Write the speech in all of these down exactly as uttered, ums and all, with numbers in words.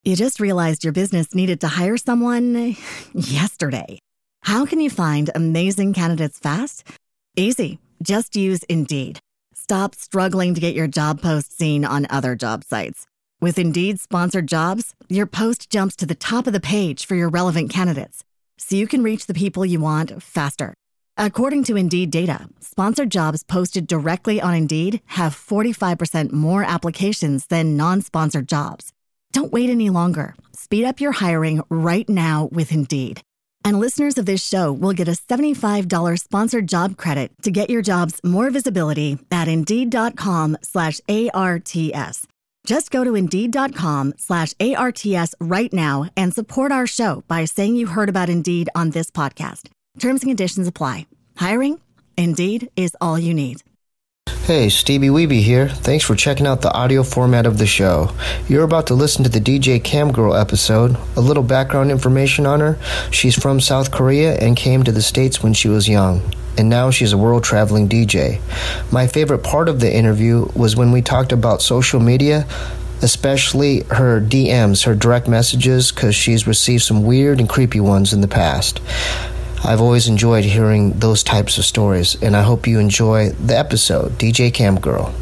You just realized your business needed to hire someone yesterday. How can you find amazing candidates fast? Easy. Just use Indeed. Stop struggling to get your job post seen on other job sites. With Indeed sponsored jobs, your post jumps to the top of the page for your relevant candidates, so you can reach the people you want faster. According to Indeed data, sponsored jobs posted directly on Indeed have forty-five percent more applications than non-sponsored jobs. Don't wait any longer. Speed up your hiring right now with Indeed. And listeners of this show will get a seventy-five dollars sponsored job credit to get your jobs more visibility at Indeed.com slash ARTS. Just go to Indeed.com slash ARTS right now and support our show by saying you heard about Indeed on this podcast. Terms and conditions apply. Hiring? Indeed is all you need. Hey, Stevie Weeby here. Thanks for checking out the audio format of the show. You're about to listen to the D J Cam Girl episode. A little background information on her. She's from South Korea and came to the States when she was young. And now she's a world-traveling D J. My favorite part of the interview was when we talked about social media, especially her D Ms, her direct messages, because she's received some weird and creepy ones in the past. I've always enjoyed hearing those types of stories, and I hope you enjoy the episode, D J Cam Girl.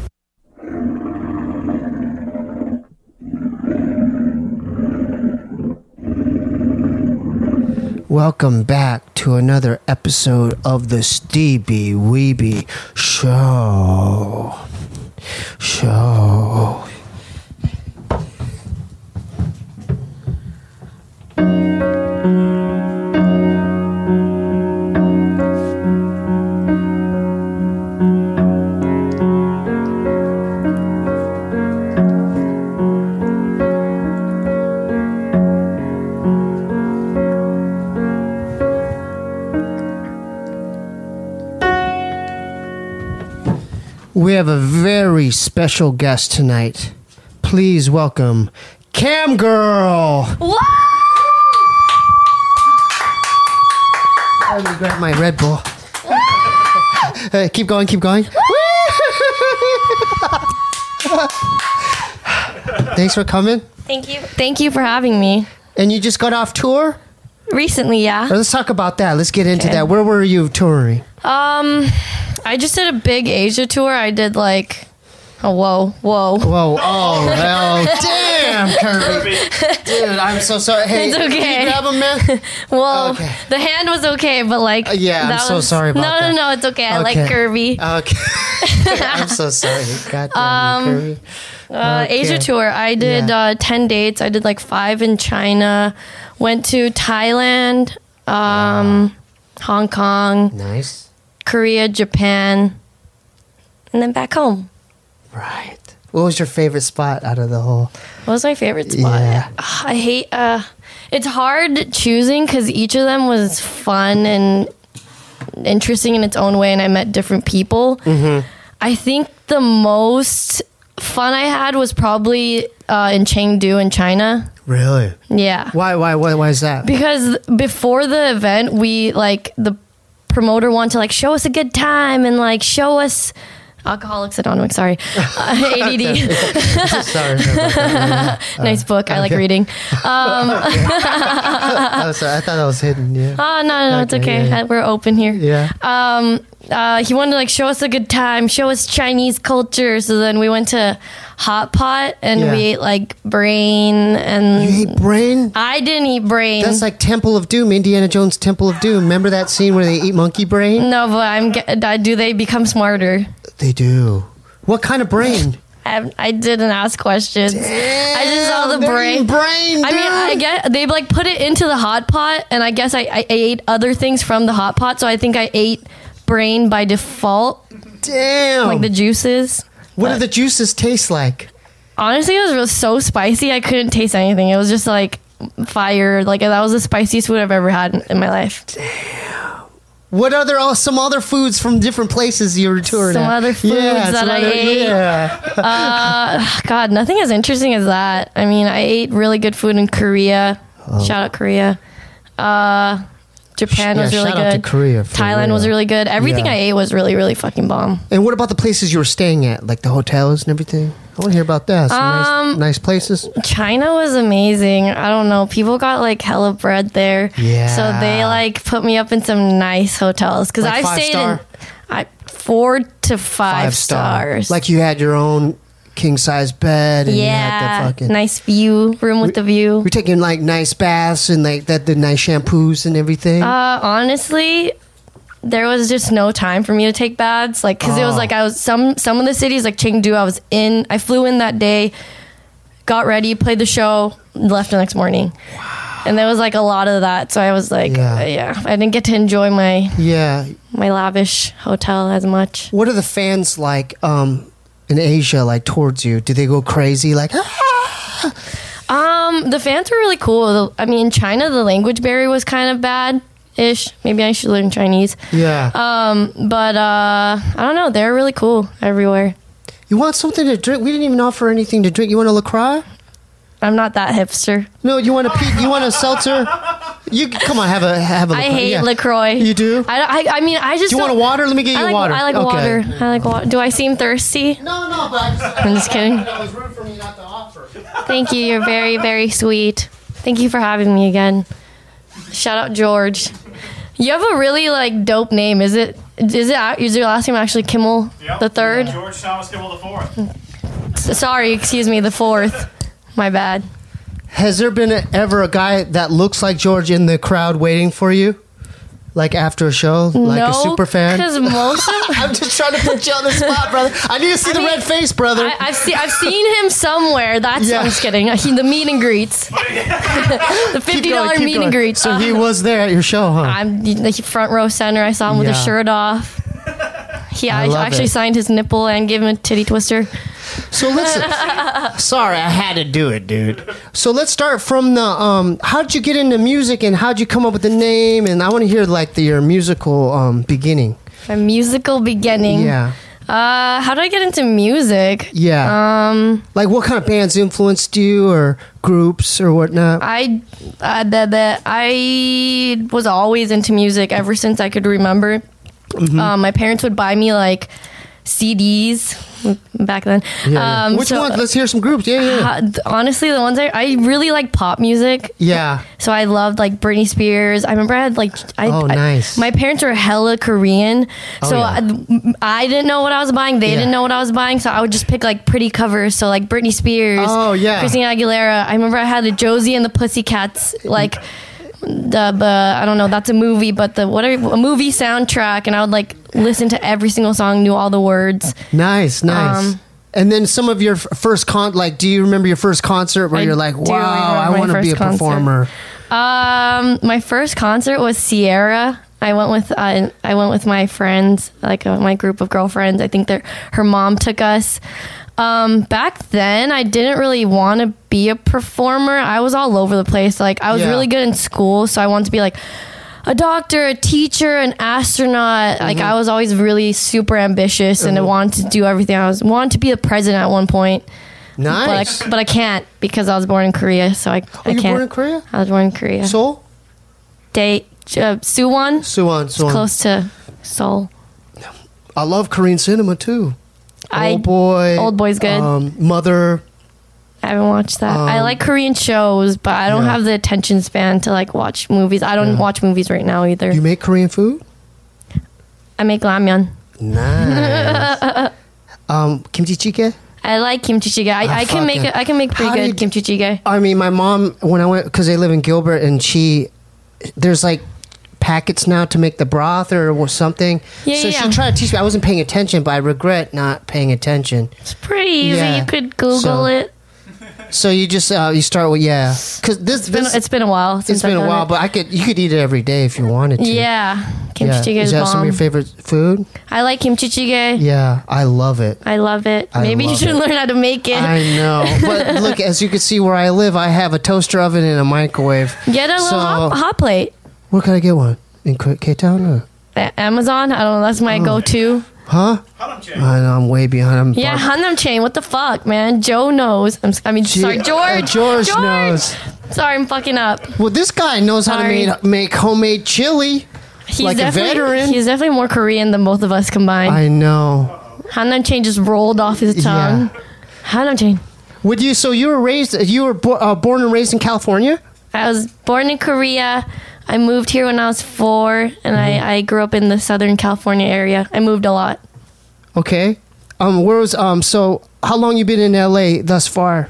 Welcome back to another episode of the Stevie Weeby Show. Show. We have a very special guest tonight. Please welcome Cam Girl. What? Let me grab my Red Bull. Hey, keep going, keep going. Thanks for coming. Thank you. Thank you for having me. And you just got off tour? Recently, yeah. Let's talk about that. Let's get into Okay. that. Where were you touring? Um, I just did a big Asia tour. I did like, oh, whoa, whoa. Whoa, oh, hell, damn, Kirby. Dude, I'm so sorry. Hey, It's okay. can you grab him, man? Well, Okay. the hand was okay, but like, Uh, yeah, I'm that so was- sorry about no, that. No, no, it's okay. I Okay. like Kirby. Okay. I'm so sorry. God damn Um, you, Kirby. Uh, Okay. Asia tour. I did Yeah. uh, ten dates. I did like five in China. Went to Thailand, um, Hong Kong, Nice. Korea, Japan, and then back home. Right. What was your favorite spot out of the whole? What was my favorite spot? Yeah. Ugh, I hate. Uh, it's hard choosing because each of them was fun and interesting in its own way, and I met different people. Mm-hmm. I think the most fun I had was probably uh, in Chengdu in China. Really? Yeah, Why? Why? Why? Why is that? because before the event, we like the promoter wanted to like show us a good time and like show us. Alcoholics Anonymous, sorry. Uh, A D D. sorry. About that. Nice book. I like okay. reading. Um, Oh, sorry. I thought that was hidden. Yeah. oh, no, no, it's Okay, okay. yeah, yeah. We're open here. Yeah. Um, uh, he wanted to like show us a good time, show us Chinese culture. So then we went to Hot Pot and Yeah. we ate like brain and You ate brain? I didn't eat brain. That's like Temple of Doom, Indiana Jones' Temple of Doom. Remember that scene where they eat monkey brain? no, but I'm. Get, uh, do they become smarter? They do. What kind of brain? I, I didn't ask questions. I just saw the They're brain. eating brain. I mean, I dude. get they like put it into the hot pot, and I guess I, I ate other things from the hot pot. So I think I ate brain by default, Damn. like the juices. what but- do the juices taste like? Honestly, it was real- so spicy. I couldn't taste anything. It was just like fire. Like that was the spiciest food I've ever had in, in my life. What other oh, some other foods from different places you were touring Some at? other foods that some I ate. Yeah. Uh, God, nothing as interesting as that. I mean, I ate really good food in Korea. Oh. Shout out Korea. Uh, Japan Yeah, was really shout out to good. Korea for Thailand was real. really good. Everything Yeah. I ate was really, really fucking bomb. And what about the places you were staying at, like the hotels and everything? I want to hear about that. Some Um, nice, nice places. China was amazing. I don't know. People got like hella bread there. Yeah. So they like put me up in some nice hotels because Like I've five stayed star? in I, four to five, stars. Like you had your own king size bed. And you had yeah, the fucking, nice view, room with the view. We're taking like nice baths and like that, the nice shampoos and everything. Uh, honestly, there was just no time for me to take baths. Like, cause it was Oh. like I was some some of the cities like Chengdu. I was in. I flew in that day, got ready, played the show, left the next morning. Wow. And there was like a lot of that. So I was like, Yeah. yeah, yeah I didn't get to enjoy my yeah. my lavish hotel as much. What are the fans like um, in Asia like towards you? Do they go crazy like? Ah! Um, the fans were really cool. The- I mean, in China, the language barrier was kind of bad. Ish. Maybe I should learn Chinese. Yeah. Um, but uh, I don't know. They're really cool everywhere. You want something to drink? We didn't even offer anything to drink. You want a LaCroix? I'm not that hipster. No, you want a pe- you want a seltzer? You come on, have a have a. I LaCroix. hate Yeah. LaCroix. You do? I, I, I mean, I just. Do you want a don't- water? Let me get you I like, water. I like Okay. water. I like water. Do I seem thirsty? No, no, but I just, I'm just kidding. That was rude for me not to offer. Thank you. You're very, very sweet. Thank you for having me again. Shout out George. You have a really like dope name. Is it? Is it? Is your last name actually Kimmel Yep. the third? George Thomas Kimmel the fourth. S- Sorry, excuse me, the fourth. My bad. Has there been a, ever a guy that looks like George in the crowd waiting for you, like after a show, like no, a super fan? because most of I'm just trying to put you on the spot, brother. I need to see I the mean, red face, brother. I, I've seen I've seen him somewhere. That's Yeah. I'm just kidding. He, the meet and greets, the Keep fifty going, dollar keep meet going. and greet. So he Uh, was there at your show, huh? I'm the front row center. I saw him with Yeah. his shirt off. He I I love actually it. signed his nipple and gave him a titty twister. So let's. Sorry, I had to do it, dude. So let's start from the. Um, how'd you get into music, and how'd you come up with the name? And I want to hear like the, your musical um, beginning. My musical beginning. Yeah, Uh, how did I get into music? yeah. Um, Like what kind of bands influenced you, or groups, or whatnot? I uh, that that I was always into music ever since I could remember. Mm-hmm. Um, my parents would buy me like C Ds back then. Yeah, yeah. Um, Which so, ones? Let's hear some groups. Yeah, yeah. uh, th- honestly, the ones I, I really like pop music. Yeah. So I loved like Britney Spears. I remember I had like I, Oh, I- nice. my parents were hella Korean, Oh, so yeah. I, I didn't know what I was buying. They Yeah. didn't know what I was buying, so I would just pick like pretty covers. So like Britney Spears, Oh, yeah. Christina Aguilera. I remember I had the Josie and the Pussycats like. The, the I don't know, that's a movie, but the what are a movie soundtrack, and I would like listen to every single song, knew all the words. Nice, nice. Um, and then some of your f- first con, like, do you remember your first concert where I you're like, do wow, remember I my want to be a first concert. performer? Um, my first concert was Sierra. I went with uh, I went with my friends, like uh, my group of girlfriends. I think they're her mom took us. Um, back then, I didn't really want to be a performer. I was all over the place. Like I was Yeah. really good in school, so I wanted to be like a doctor, a teacher, an astronaut. Like Mm-hmm. I was always really super ambitious, and I wanted to do everything. I was wanted to be a president at one point. Nice. But I, but I can't because I was born in Korea, so I, oh, I you can't. born in Korea? I was born in Korea. Seoul? Date uh, Suwon. Suwon, It's Suwon. close to Seoul. I love Korean cinema too. I Old Boy. Old Boy's good. Um, Mother. I haven't watched that. I um, like Korean shows, but I don't yeah. have the attention span to like watch movies. I don't Yeah. watch movies right now either. You make Korean food? I make ramyeon. Nice. um, kimchi jjigae? I like kimchi jjigae. I, Ah, I can make fucking- it. I can make pretty How do good you- kimchi jjigae. I mean, my mom, when I went, because they live in Gilbert, and she, there's like packets now to make the broth or something. Yeah, so yeah, she yeah. tried to teach me. I wasn't paying attention, but I regret not paying attention. It's pretty easy. Yeah. You could Google So- it. So you just uh, you start with yeah, because this It's been, this it's been a while since it's been I've a done while, it. but I could you could eat it every day if you wanted to. Yeah, kimchi yeah. jjigae Is is that some of bomb. your favorite food? I like kimchi jjigae. Yeah, I love it. I love it. I Maybe you love should it. learn how to make it. I know, but look, as you can see where I live, I have a toaster oven and a microwave. Get a little So- hot, hot plate. Where can I get one in K- K-Town? Or? A- Amazon. I don't know. That's my Oh. go-to. Huh? Hanam chain. I know I'm way behind. I'm Yeah, bar- Hanam chain. What the fuck, man? Joe knows. I'm, s- I mean, Gee, sorry, uh, George. George knows. Sorry, I'm fucking up. Well, this guy knows how to Sorry. make, make homemade chili. He's Like a definitely, veteran. He's definitely more Korean than both of us combined. I know. Hanam chain just rolled off his tongue. Hannah Jane. Would you? So you were raised. You were bo- uh, born and raised in California. I was born in Korea. I moved here when I was four, and Mm-hmm. I, I grew up in the Southern California area. I moved a lot. Okay. Um. Where was um? So how long you been in L A thus far?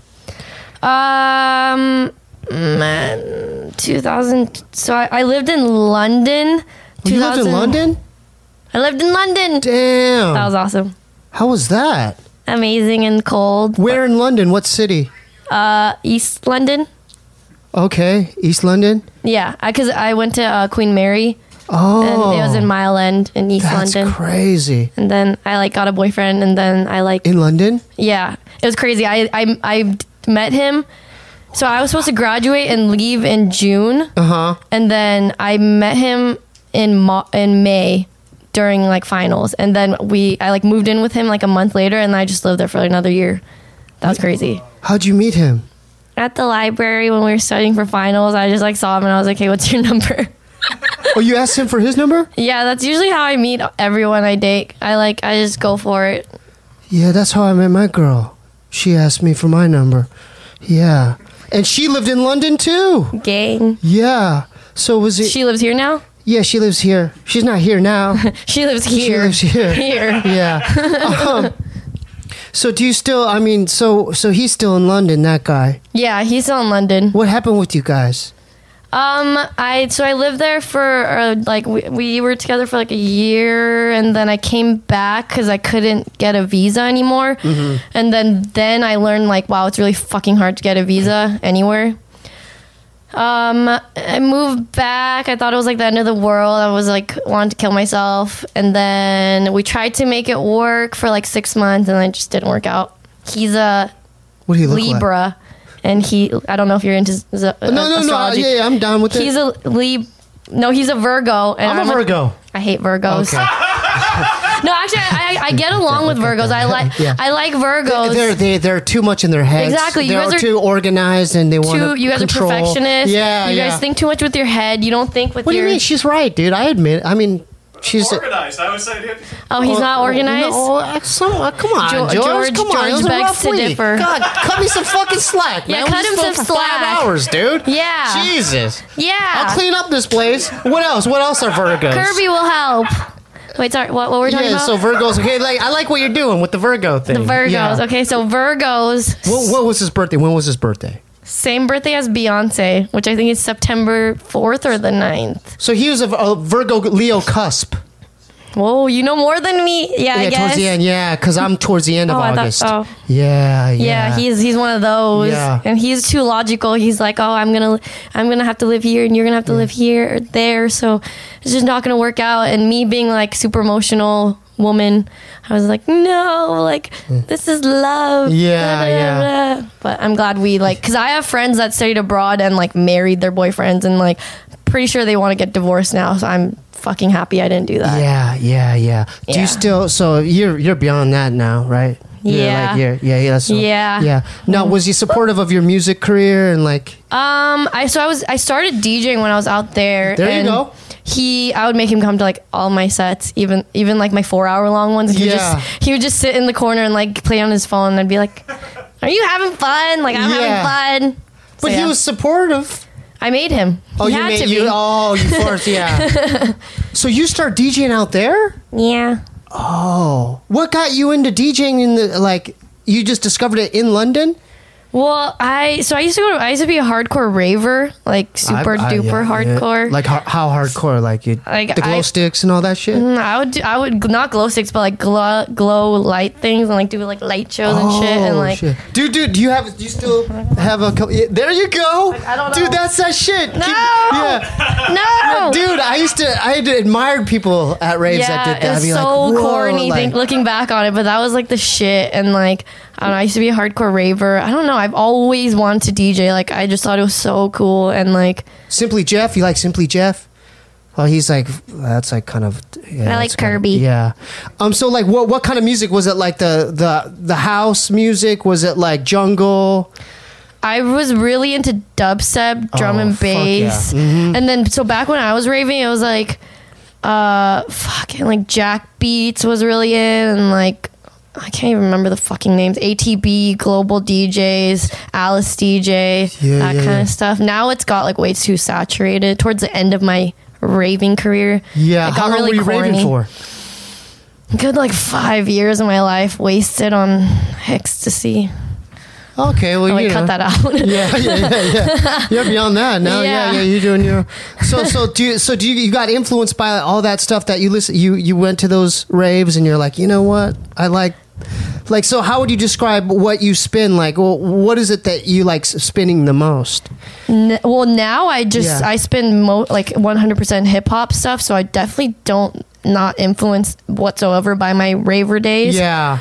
Um, man, two thousand. So I, I lived in London. You lived in London? I lived in London. Damn. That was awesome. How was that? Amazing and cold. Where in London? What city? Uh, East London. Okay, East London. Yeah, because I, I went to uh, Queen Mary, Oh, and it was in Mile End in East that's London. crazy. And then I like got a boyfriend, and then I like In London? yeah, it was crazy. I I I met him. So I was supposed to graduate and leave in June, Uh huh. and then I met him in Mo- in May during like finals, and then we I like moved in with him like a month later, and I just lived there for another year. That was crazy. How'd you meet him? At the library when we were studying for finals, I just like saw him and I was like, "Hey, what's your number?" Oh, you asked him for his number? Yeah, that's usually how I meet everyone I date. I like I just go for it. Yeah, that's how I met my girl. She asked me for my number. Yeah. And she lived in London too. Gang. Yeah. So was it? She lives here now. yeah, she lives here. She's not here now. She lives She here. lives here. Here. Yeah. Um, so do you still? I mean, so so he's still in London. That guy. Yeah, he's still in London. What happened with you guys? Um, I so I lived there for uh, like we, we were together for like a year, and then I came back because I couldn't get a visa anymore. And then then I learned like wow, it's really fucking hard to get a visa anywhere. Um, I moved back. I thought it was like the end of the world. I was like wanted to kill myself, and then we tried to make it work for like six months, and it just didn't work out. He's a What do you look like? Libra, and he I don't know if you're into z- uh, No, no, no. astrology. Yeah, yeah, I'm down with it. He's a Lib. No, he's a Virgo. And I'm a Virgo. I hate Virgos. Okay. No, actually, I, I, I get along with Virgos. I like Yeah. I like Virgos. They're they they're too much in their heads. Exactly, you They're guys are too organized and they want Too, to. you guys control. are perfectionists. Yeah, you yeah. guys think too much with your head. You don't think with What do your. you mean? She's right, dude. I admit. I mean, she's. Organized. I would say, dude. Oh, he's not organized. No, uh, some, uh, come on, George- George. George- come on, George it was a begs rough to week. differ. God, cut me some fucking slack, Yeah, man. cut We him just some spoke for slack. Five hours, dude. Yeah. Jesus. Yeah. I'll clean up this place. What else? What else are Virgos? Kirby will help. Wait, sorry. What, what were we talking Yeah, about? so Virgos. Okay, like I like what you're doing with the Virgo thing. the Virgos. Yeah. Okay, so Virgos. What, what was his birthday? When was his birthday? Same birthday as Beyonce, which I think is September fourth or the ninth. So he was a, a Virgo Leo cusp. Whoa, you know more than me. Yeah, I Yeah, guess. towards the end. Yeah, because I'm towards the end of Oh, I thought- August. oh. Yeah, yeah. Yeah, he's he's one of those, Yeah. and he's too logical. He's like, oh, I'm gonna I'm gonna have to live here, and you're gonna have to live here or there, so it's just not gonna work out. And me being like super emotional woman, I was like, no, like this is love. Yeah, Blah, blah, yeah. blah. But I'm glad we like, because I have friends that studied abroad and like married their boyfriends, and like pretty sure they want to get divorced now. So I'm fucking happy I didn't do that. Yeah, yeah, yeah. Do Yeah. you still? So you're you're beyond that now, right? You're Yeah. like, you're, yeah, yeah. That's, Yeah. yeah. Now, was he supportive of your music career and like? Um, I so I was I started DJing when I was out there. There you and go. He, I would make him come to like all my sets, even even like my four hour long ones. He Yeah. would just he would just sit in the corner and like play on his phone, and I'd be like, "Are you having fun? Like I'm Yeah. having fun." But So, he yeah. was supportive. I made him. Oh, he you had made to you. be. Oh, you forced. Yeah. So you start DJing out there? Yeah. Oh, what got you into DJing in the like? You just discovered it in London? Well, I so I used to go. To, I used to be a hardcore raver, like super I- I- duper yeah, yeah. hardcore. Like how, how hardcore? Like you, Like, the glow I- sticks and all that shit. Mm, I would do, I would not glow sticks, but like glow glow light things, and like do like light shows and shit, and like Oh, shit. dude, dude, do you have? Do you still have a? co- Yeah, there you go. I don't Dude, know. that's that shit. No! yeah, no, dude, I used to. I had admired people at raves yeah, that did that. it I'd was be so like, whoa, corny like- think, looking back on it, but that was like the shit. And like I don't know, I used to be a hardcore raver. I don't know, I've always wanted to D J. Like I just thought it was so cool, and like Simply Jeff. You like Simply Jeff? Well, he's like that's like kind of. Yeah, I like that's kinda- Kirby. yeah. Um. So like, what what kind of music was it? Like the the the house music? Was it like jungle? I was really into dubstep, drum Oh, and fuck yeah. bass, Mhm. and then so back when I was raving, it was like, uh, fucking like Jack Beats was really in, and like I can't even remember the fucking names. A T B, Global D Js, Alice D J, Yeah, that yeah, kind yeah. of stuff. Now it's got like way too saturated. Towards the end of my raving career, Yeah, it got how long really were you corny. raving for? Good like five years of my life wasted on ecstasy. Okay, well, Oh, you wait, know. cut that out. Yeah, yeah, yeah, yeah. Yeah, beyond that, now, yeah, Yeah. yeah, you're doing your. So, so do you? So do you? You got influenced by all that stuff that you listen. You you went to those raves, and you're like, you know what? I like, like. So, how would you describe what you spin? Like, well, what is it that you like s- spinning the most? N- well, now I just Yeah. I spend mo- like one hundred percent hip hop stuff, so I definitely don't not influenced whatsoever by my raver days. Yeah.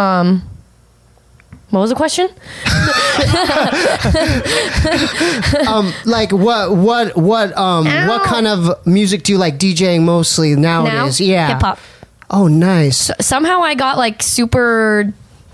What was the question? Um, like what what what um Ow. what kind of music do you like DJing mostly Now, nowadays? Yeah. hip hop. Oh, nice. Somehow I got like super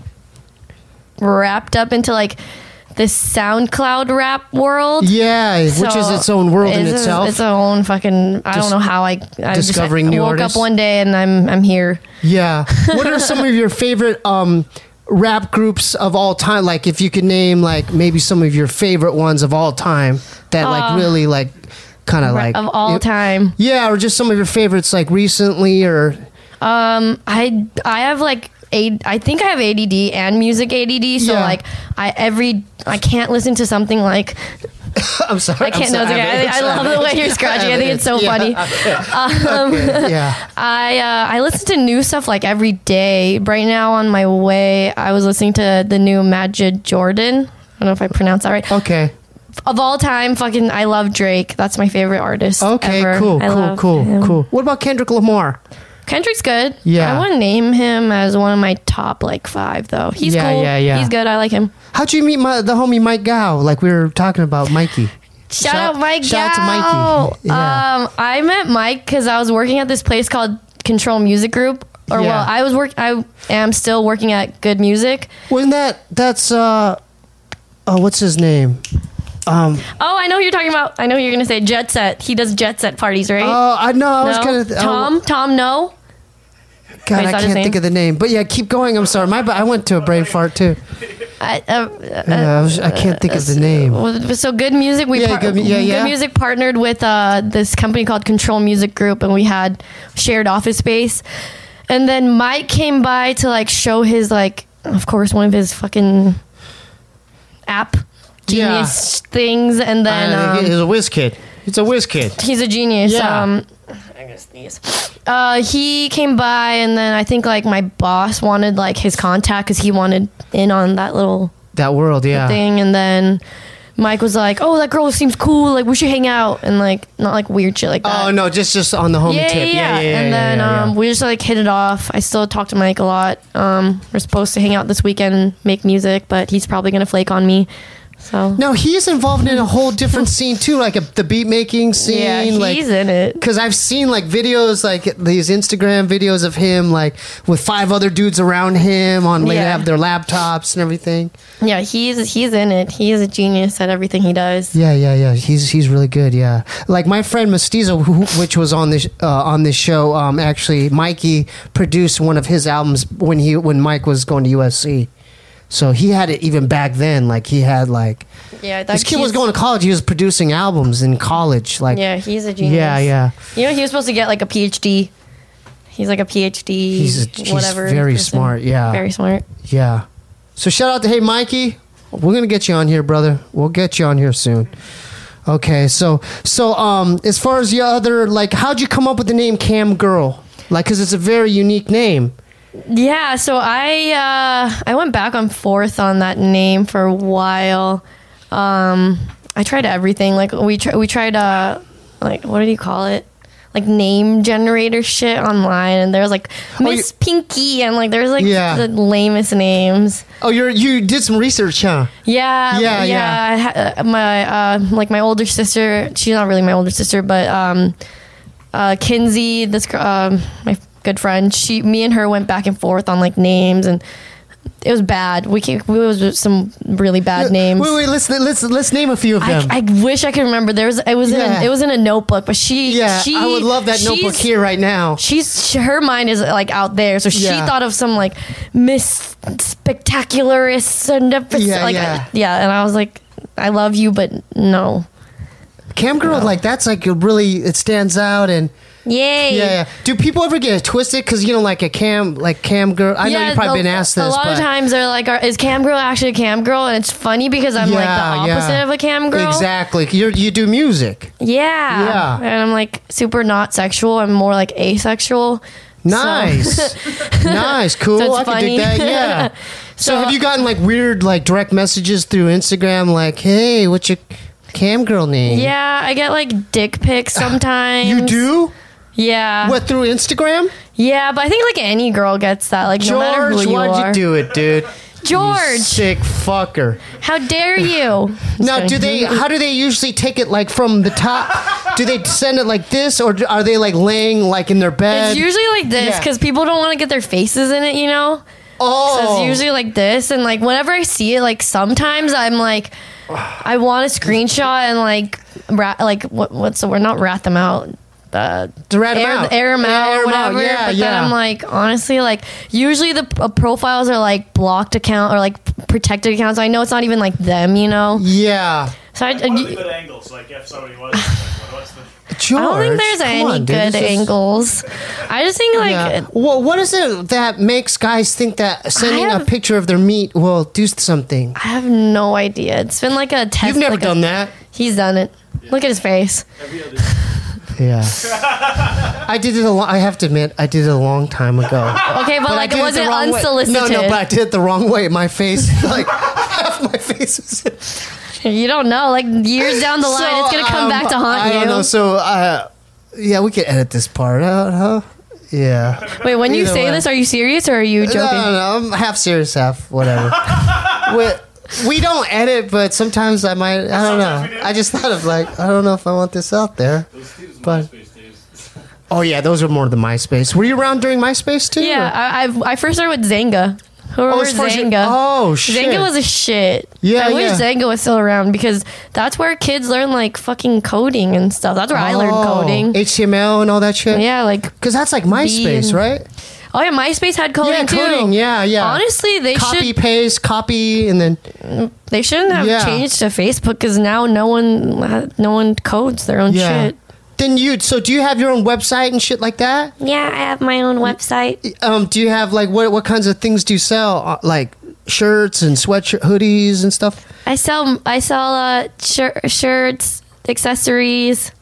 wrapped up into like this SoundCloud rap world. Yeah, which is So its own world in it's- itself. It's its own fucking. I Dis- don't know how I. I discovering just new woke artists. up one day and I'm I'm here. Yeah. What are some of your favorite um, rap groups of all time? Like, if you could name, like, maybe some of your favorite ones of all time that, like, Uh, really, like, kind of like. of all it- time. Yeah, or just some of your favorites, like, recently, or. Um, I I have like a I think I have A D D and music A D D. So Yeah. like I every I can't listen to something like I'm sorry. I can't I'm know. sorry. I, I love the way you're scratching. I think it's so Yeah. funny. Um, Yeah. I uh, I listen to new stuff like every day. Right now on my way, I was listening to the new Majid Jordan. I don't know if I pronounced that right. Okay. Of all time, fucking, I love Drake. That's my favorite artist. Okay, ever. cool, I cool, love cool, him. cool. What about Kendrick Lamar? Kendrick's good. Yeah. I wouldn't name him as one of my top like five though. He's Yeah, cool. yeah, yeah. He's good. I like him. How'd you meet my, the homie Mike Gow? Like, we were talking about Mikey. Shout, Shout- out Mike. shout out to Gow. Mikey. Yeah. Um, I met Mike because I was working at this place called Control Music Group. Or Yeah. well, I was work. I am still working at Good Music. Wasn't that, that's, uh, oh, what's his name? Um, Oh, I know who you're talking about. I know who you're gonna say Jet Set. He does Jet Set parties, right? oh, I know, I was no? gonna. oh, Tom. Tom. No. God, Wait, is I that his can't name? think of the name. But yeah, keep going. I'm sorry. My, ba- I went to a brain fart too. I, uh, Yeah, I, was, I can't think of the name. Well, so Good Music, we Yeah, par- Good Mu- yeah, yeah. Good Music partnered with uh, this company called Control Music Group, and we had shared office space. And then Mike came by to like show his like, of course, one of his fucking app genius things, and then Uh, um, he's a whiz kid. He's a whiz kid. he's a genius. Yeah. Um, I guess these. Uh, he came by, and then I think like my boss wanted like his contact because he wanted in on that little That world, yeah. thing, and then Mike was like, "Oh, that girl seems cool. Like we should hang out," and like not like weird shit like that. Oh no, just just on the homie Yeah, tip. yeah, Yeah, yeah, yeah. and then yeah, yeah. um, we just like hit it off. I still talk to Mike a lot. Um, we're supposed to hang out this weekend and make music, but he's probably gonna flake on me. So No, he's involved in a whole different scene too, like a, the beat making scene. yeah, like, he's in it. Because I've seen like videos, like these Instagram videos of him, like with five other dudes around him on, like, they Yeah. have their laptops and everything. Yeah, he's he's in it. He is a genius at everything he does. Yeah, yeah, yeah. He's he's really good. Yeah, like my friend Mestizo, who, which was on this uh, on this show. Um, actually, Mikey produced one of his albums when he when Mike was going to U S C. So he had it even back then. Like he had like Yeah, that this kid was he's- going to college. He was producing albums in college. Like Yeah, he's a genius. yeah, yeah. You know, he was supposed to get like a P H D. He's like a P H D. He's a- he's whatever. very person. smart, yeah. very smart. Yeah. So shout out to Hey Mikey. We're gonna get you on here, brother. We'll get you on here soon. Okay, so so um, as far as the other, like, how'd you come up with the name Cam Girl? Like, cause it's a very unique name. Yeah, so I uh, I went back and forth on that name for a while. Um, I tried everything. Like we tr- we tried uh like what do you call it? Like name generator shit online, and there was like Miss you- Pinky, and like there's like Yeah. the lamest names. Oh, you're you did some research, huh? Yeah, Yeah, yeah. I ha- uh, my uh, like my older sister. She's not really my older sister, but um, uh, Kinsey, this gr- um, my good friend. She, me, and her went back and forth on like names, and It was bad. We came, we was some really bad names. Wait, wait, let's let's let's name a few of I, them. I wish I could remember. There was it was Yeah. in a, it was in a notebook, but she yeah, she I would love that notebook she's- here right now. She's she, her mind is like out there, so she Yeah. thought of some like Miss Spectacularist and Yeah, like yeah. yeah, and I was like, I love you, but no. Cam girl, like that's like a really it stands out and. Yay! Yeah, yeah. Do people ever get it twisted? Because you know, like a cam, like cam girl. I know you've probably a, been asked this. A lot but of times they're like, are, "Is cam girl actually a cam girl?" And it's funny because I'm like Yeah, the opposite yeah. of a cam girl. Exactly. You you do music. Yeah. Yeah. And I'm like super not sexual. I'm more like asexual. Nice, nice, cool. So it's I can funny. dig that. Yeah. So, So- have you gotten like weird like direct messages through Instagram? Like, hey, what's your cam girl name? Yeah, I get like dick pics sometimes. You do? Yeah. What, through Instagram? Yeah, but I think like any girl gets that. Like no matter George, who you why'd are. you do it, dude? George, You sick fucker. how dare you? Now, do they? How do they usually take it? Like from the top? Do they send it like this, or do- are they like laying like in their bed? It's usually like this Yeah. because people don't want to get their faces in it, you know. oh, So it's usually like this, and like whenever I see it, like sometimes I'm like, I want to screenshot and like, rat, like what, what's the word? Not rat them out. Uh, to rat 'em air, out. air them Yeah, out air or 'em out. whatever. Yeah, but yeah. then I'm like, honestly, like usually the uh, profiles are like blocked account or like protected accounts. I know it's not even like them, you know. yeah. What So I, are the I, good angles? Like if somebody was, like, what- what's the? George, I don't think there's come any on, dude. good This is- angles. I just think like Yeah. Well, what is it that makes guys think that sending have- a picture of their meat will do something? I have no idea. It's been like a test. You've never like a- done that. He's done it. Look at his face. Every other. Yeah. I did it a lo- I have to admit, I did it a long time ago. Okay, but, But I like did it it wasn't the wrong way. unsolicited. No, no, but I did it the wrong way. My face, like half my face was. You don't know. Like years down the line, So, it's gonna come um, back to haunt I you. don't know. So, uh, yeah, we could edit this part out, huh? Yeah. Wait, when you Either say way. this, are you serious or are you No, joking? no, no. I'm half serious, half whatever. we, we don't edit, but sometimes I might. I don't Sometimes we know. do. I just thought of like, I don't know if I want this out there. But oh yeah, those are more the MySpace. Were you around during MySpace too? Yeah, or- I, I've, I first started with Zanga. Who Oh, remembers as far as you- Zanga? oh, shit. Zanga was a shit. Yeah, I wish yeah. Zanga was still around because that's where kids learn like fucking coding and stuff. That's where I learned Oh, coding. H T M L and all that shit. Yeah, like Because that's like MySpace, and- right? oh yeah, MySpace had coding Yeah, too. coding. Yeah, yeah. Honestly, they copy should paste, copy, and then they shouldn't have Yeah. changed to Facebook because now no one no one codes their own yeah. shit. Then you. So do you have your own website and shit like that? Yeah, I have my own website. Um, do you have like what what kinds of things do you sell? Uh, like shirts and sweatshirt hoodies and stuff. I sell I sell uh, shir- shirts, accessories,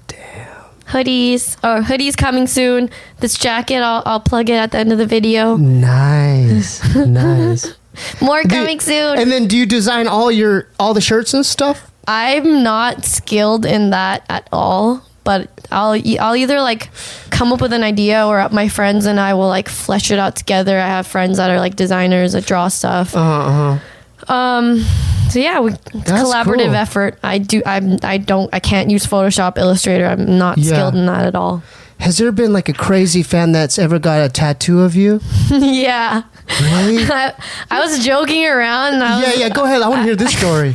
hoodies. Oh, hoodies coming soon. This jacket, I'll I'll plug it at the end of the video. Nice, nice. More Do- coming soon. And then do you design all your all the shirts and stuff? I'm not skilled in that at all, but I'll e- I'll either like come up with an idea or my friends and I will like flesh it out together. I have friends that are like designers that draw stuff. Uh huh. Um so yeah, we, it's a That's collaborative cool. effort. I do I'm I don't I can't use Photoshop, Illustrator. I'm not Yeah. skilled in that at all. Has there been like a crazy fan that's ever got a tattoo of you? Yeah. Really? I, I was joking around and I was, Yeah, yeah. Go ahead. I want to hear this story.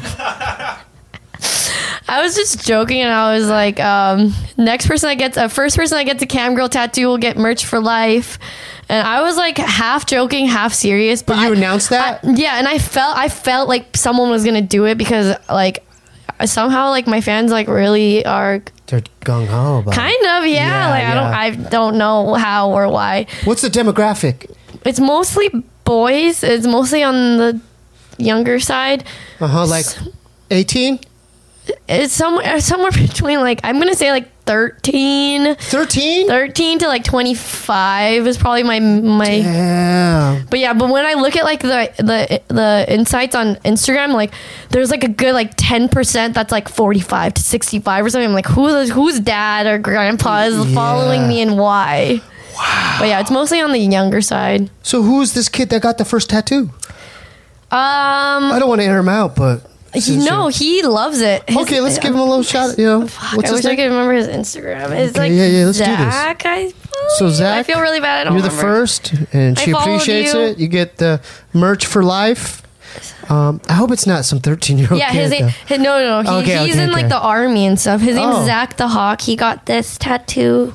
I was just joking and I was like, um, next person that gets uh, first person that gets a cam girl tattoo will get merch for life. And I was like half joking, half serious. But But you I- announced that? I- yeah, and I felt I felt like someone was gonna do it because like somehow like my fans like really are They're gung ho about it. kind of yeah. Yeah, like yeah. I don't I don't know how or why. What's the demographic? It's mostly boys. It's mostly on the younger side. Uh huh. Like eighteen, It's somewhere somewhere between like I'm gonna say like thirteen. thirteen. thirteen to like twenty-five is probably my my Yeah. but yeah, but when I look at like the the the insights on Instagram, like there's like a good like ten percent that's like forty-five to sixty-five or something. I'm like, who's whose dad or grandpa is Yeah. following me and why? Wow. But yeah, it's mostly on the younger side. So who's this kid that got the first tattoo? Um I don't want to air him out, but He, Since no, you- he loves it. His- Okay, let's give him a little shout. You know, Fuck, what's I his wish I name? could remember his Instagram. It's Okay, like yeah, yeah, let's do this. Zach. I, So Zach, I feel really bad. I don't You're the remember. first, and I she followed appreciates you. it. You get the merch for life. Um, I hope it's not some thirteen-year-old Yeah, kid. his, name, though. his no no no. He, Okay, he's okay, in okay. like the army and stuff. His name's Oh. Zach the Hawk. He got this tattoo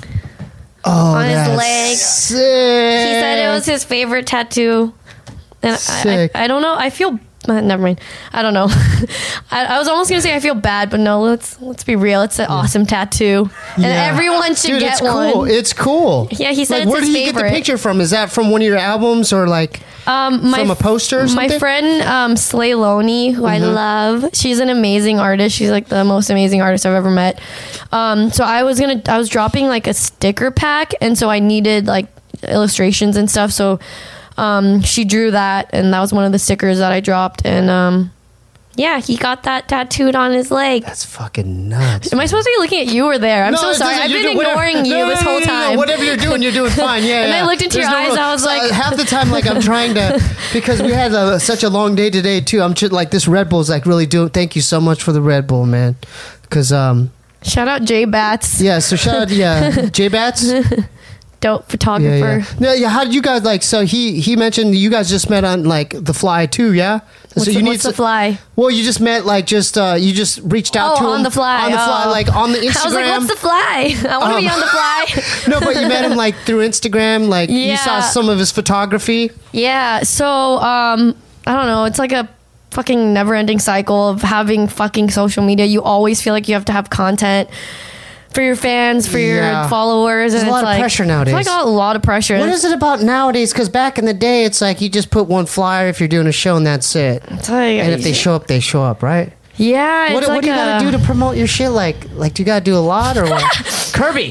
Oh, on his that's leg. Sick. He said it was his favorite tattoo. And I, Sick. I, I don't know. I feel uh, never mind. I don't know. I, I was almost gonna say I feel bad, but no. Let's let's be real. It's an awesome tattoo, and Yeah. everyone should Dude, get it's one. cool. It's cool. Yeah, he said like, it's where his did you get favorite. the picture from? Is that from one of your albums or like Um, my, from a poster or My something? Mm-hmm. friend um, Slay Loney, who I love, she's an amazing artist. She's like the most amazing artist I've ever met. Um, so I was gonna, I was dropping like a sticker pack, and so I needed like illustrations and stuff. So um, she drew that, and that was one of the stickers that I dropped. And um, yeah, he got that tattooed on his leg. That's fucking nuts. Am I supposed to be looking at you or there? I'm No, so it sorry. doesn't- I've you're been doing whatever- ignoring No, you no, this no, whole no, no, time. Whatever you're doing, you're doing fine. Yeah, And yeah. I looked into There's your eyes, I was so, like- half the time, like I'm trying to, because we had a, such a long day today too. I'm just like this Red Bull's like really doing. Thank you so much for the Red Bull, man. Because um, Shout out Jay Bats, yeah. So shout out, yeah, J Bats. dope Yeah, photographer. yeah. No, yeah. How did you guys like? So he he mentioned you guys just met on like The Fly too, yeah. What's, so the, you what's the to- fly? Well, you just met like just uh you just reached out Oh, to him on the fly. on the fly, Oh. like on the Instagram. I was like, what's the fly? I want to be Um, on the fly. No, but you met him like through Instagram. Like you Yeah. saw some of his photography. Yeah. So, um, I don't know. It's like a fucking never ending cycle of having fucking social media. You always feel like you have to have content for your fans, for Yeah. your followers. There's and a lot it's of like, pressure nowadays. It's like a lot of pressure. What is it about nowadays? Because back in the day, it's like you just put one flyer if you're doing a show and that's it. It's like- And if they show up, they show up, right? yeah. What, it's what like do you got a- to do to promote your shit? Like, like do you got to do a lot or what? Kirby.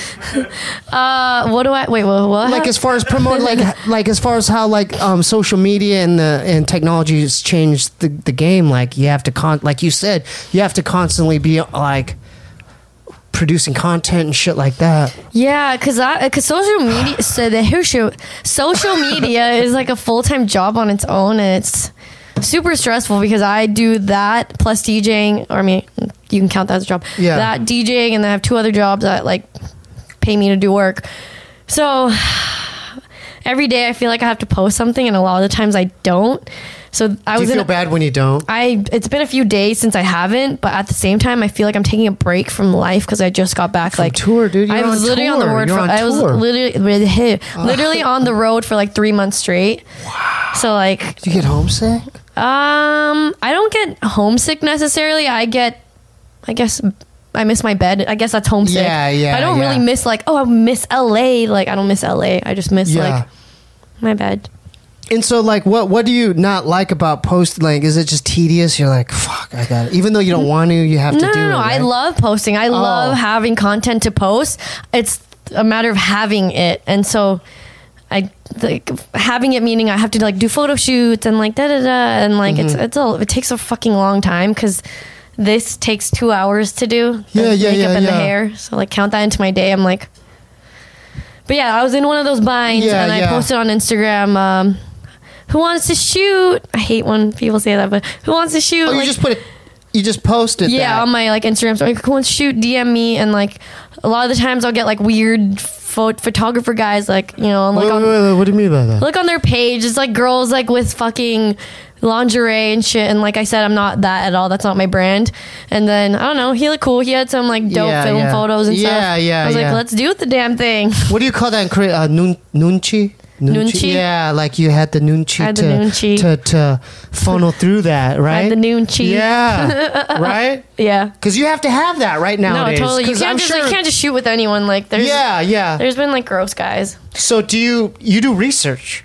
Uh, what do I, wait, what? what? Like as far as promote, like like as far as how like um social media and the and technology has changed the the game. Like you have to con like you said, you have to constantly be like producing content and shit like that. Yeah, because because social media, so the who show social media is like a full time job on its own, and it's super stressful because I do that plus DJing, or I mean, you can count that as a job. Yeah. That DJing, and then I have two other jobs that like pay me to do work. So every day I feel like I have to post something, and a lot of the times I don't. So I Do was you feel in. bad when you don't? I it's been a few days since I haven't, but at the same time, I feel like I'm taking a break from life because I just got back. From like tour, dude. You're I was on literally on the tour. road. You're For, on I was tour. literally literally on the road for like three months straight. Wow. So like, Do you get homesick? um, I don't get homesick necessarily. I get, I guess. I miss my bed. I guess that's homesick. Yeah, yeah, I don't yeah. really miss like, oh, I miss L A. Like I don't miss L A. I just miss Yeah. like my bed. And so, like, what what do you not like about posting? Like, is it just tedious? You're like, fuck, I got it. Even though you don't want to, you have No, to no, do no, it. no. I right? love posting. I love Oh. having content to post. It's a matter of having it, and so I like having it meaning I have to like do photo shoots and like da da da, and like it's Mm-hmm. it's a it takes a fucking long time because this takes two hours to do. The Yeah, yeah, makeup yeah, and the yeah. hair. So like count that into my day. I'm like, but yeah, I was in one of those binds Yeah, and I yeah. posted on Instagram. Um, who wants to shoot? I hate when people say that, but who wants to shoot? Oh, you Like, just put it. You just posted. yeah, that. on my like Instagram. So like, who wants to shoot? D M me, and like a lot of the times I'll get like weird pho- photographer guys, like you know, Wait, like on wait, wait, what do you mean by that? look on their page. It's like girls like with fucking lingerie and shit. And like I said, I'm not that at all. That's not my brand. And then I don't know. He looked cool. He had some like dope Yeah, film yeah. photos and Yeah, stuff. yeah, I was yeah. like, let's do the damn thing. What do you call that in Korea? Uh, nun, nunchi? Nunchi? Yeah, like you had the nunchi, Had the to, nunchi. to to funnel through that, right? the nunchi. Yeah, right. Yeah. Because you have to have that right nowadays. No, totally. You 'Cause can't I'm just sure- you can't just shoot with anyone. Like there's Yeah, yeah. there's been like gross guys. So do you you do research?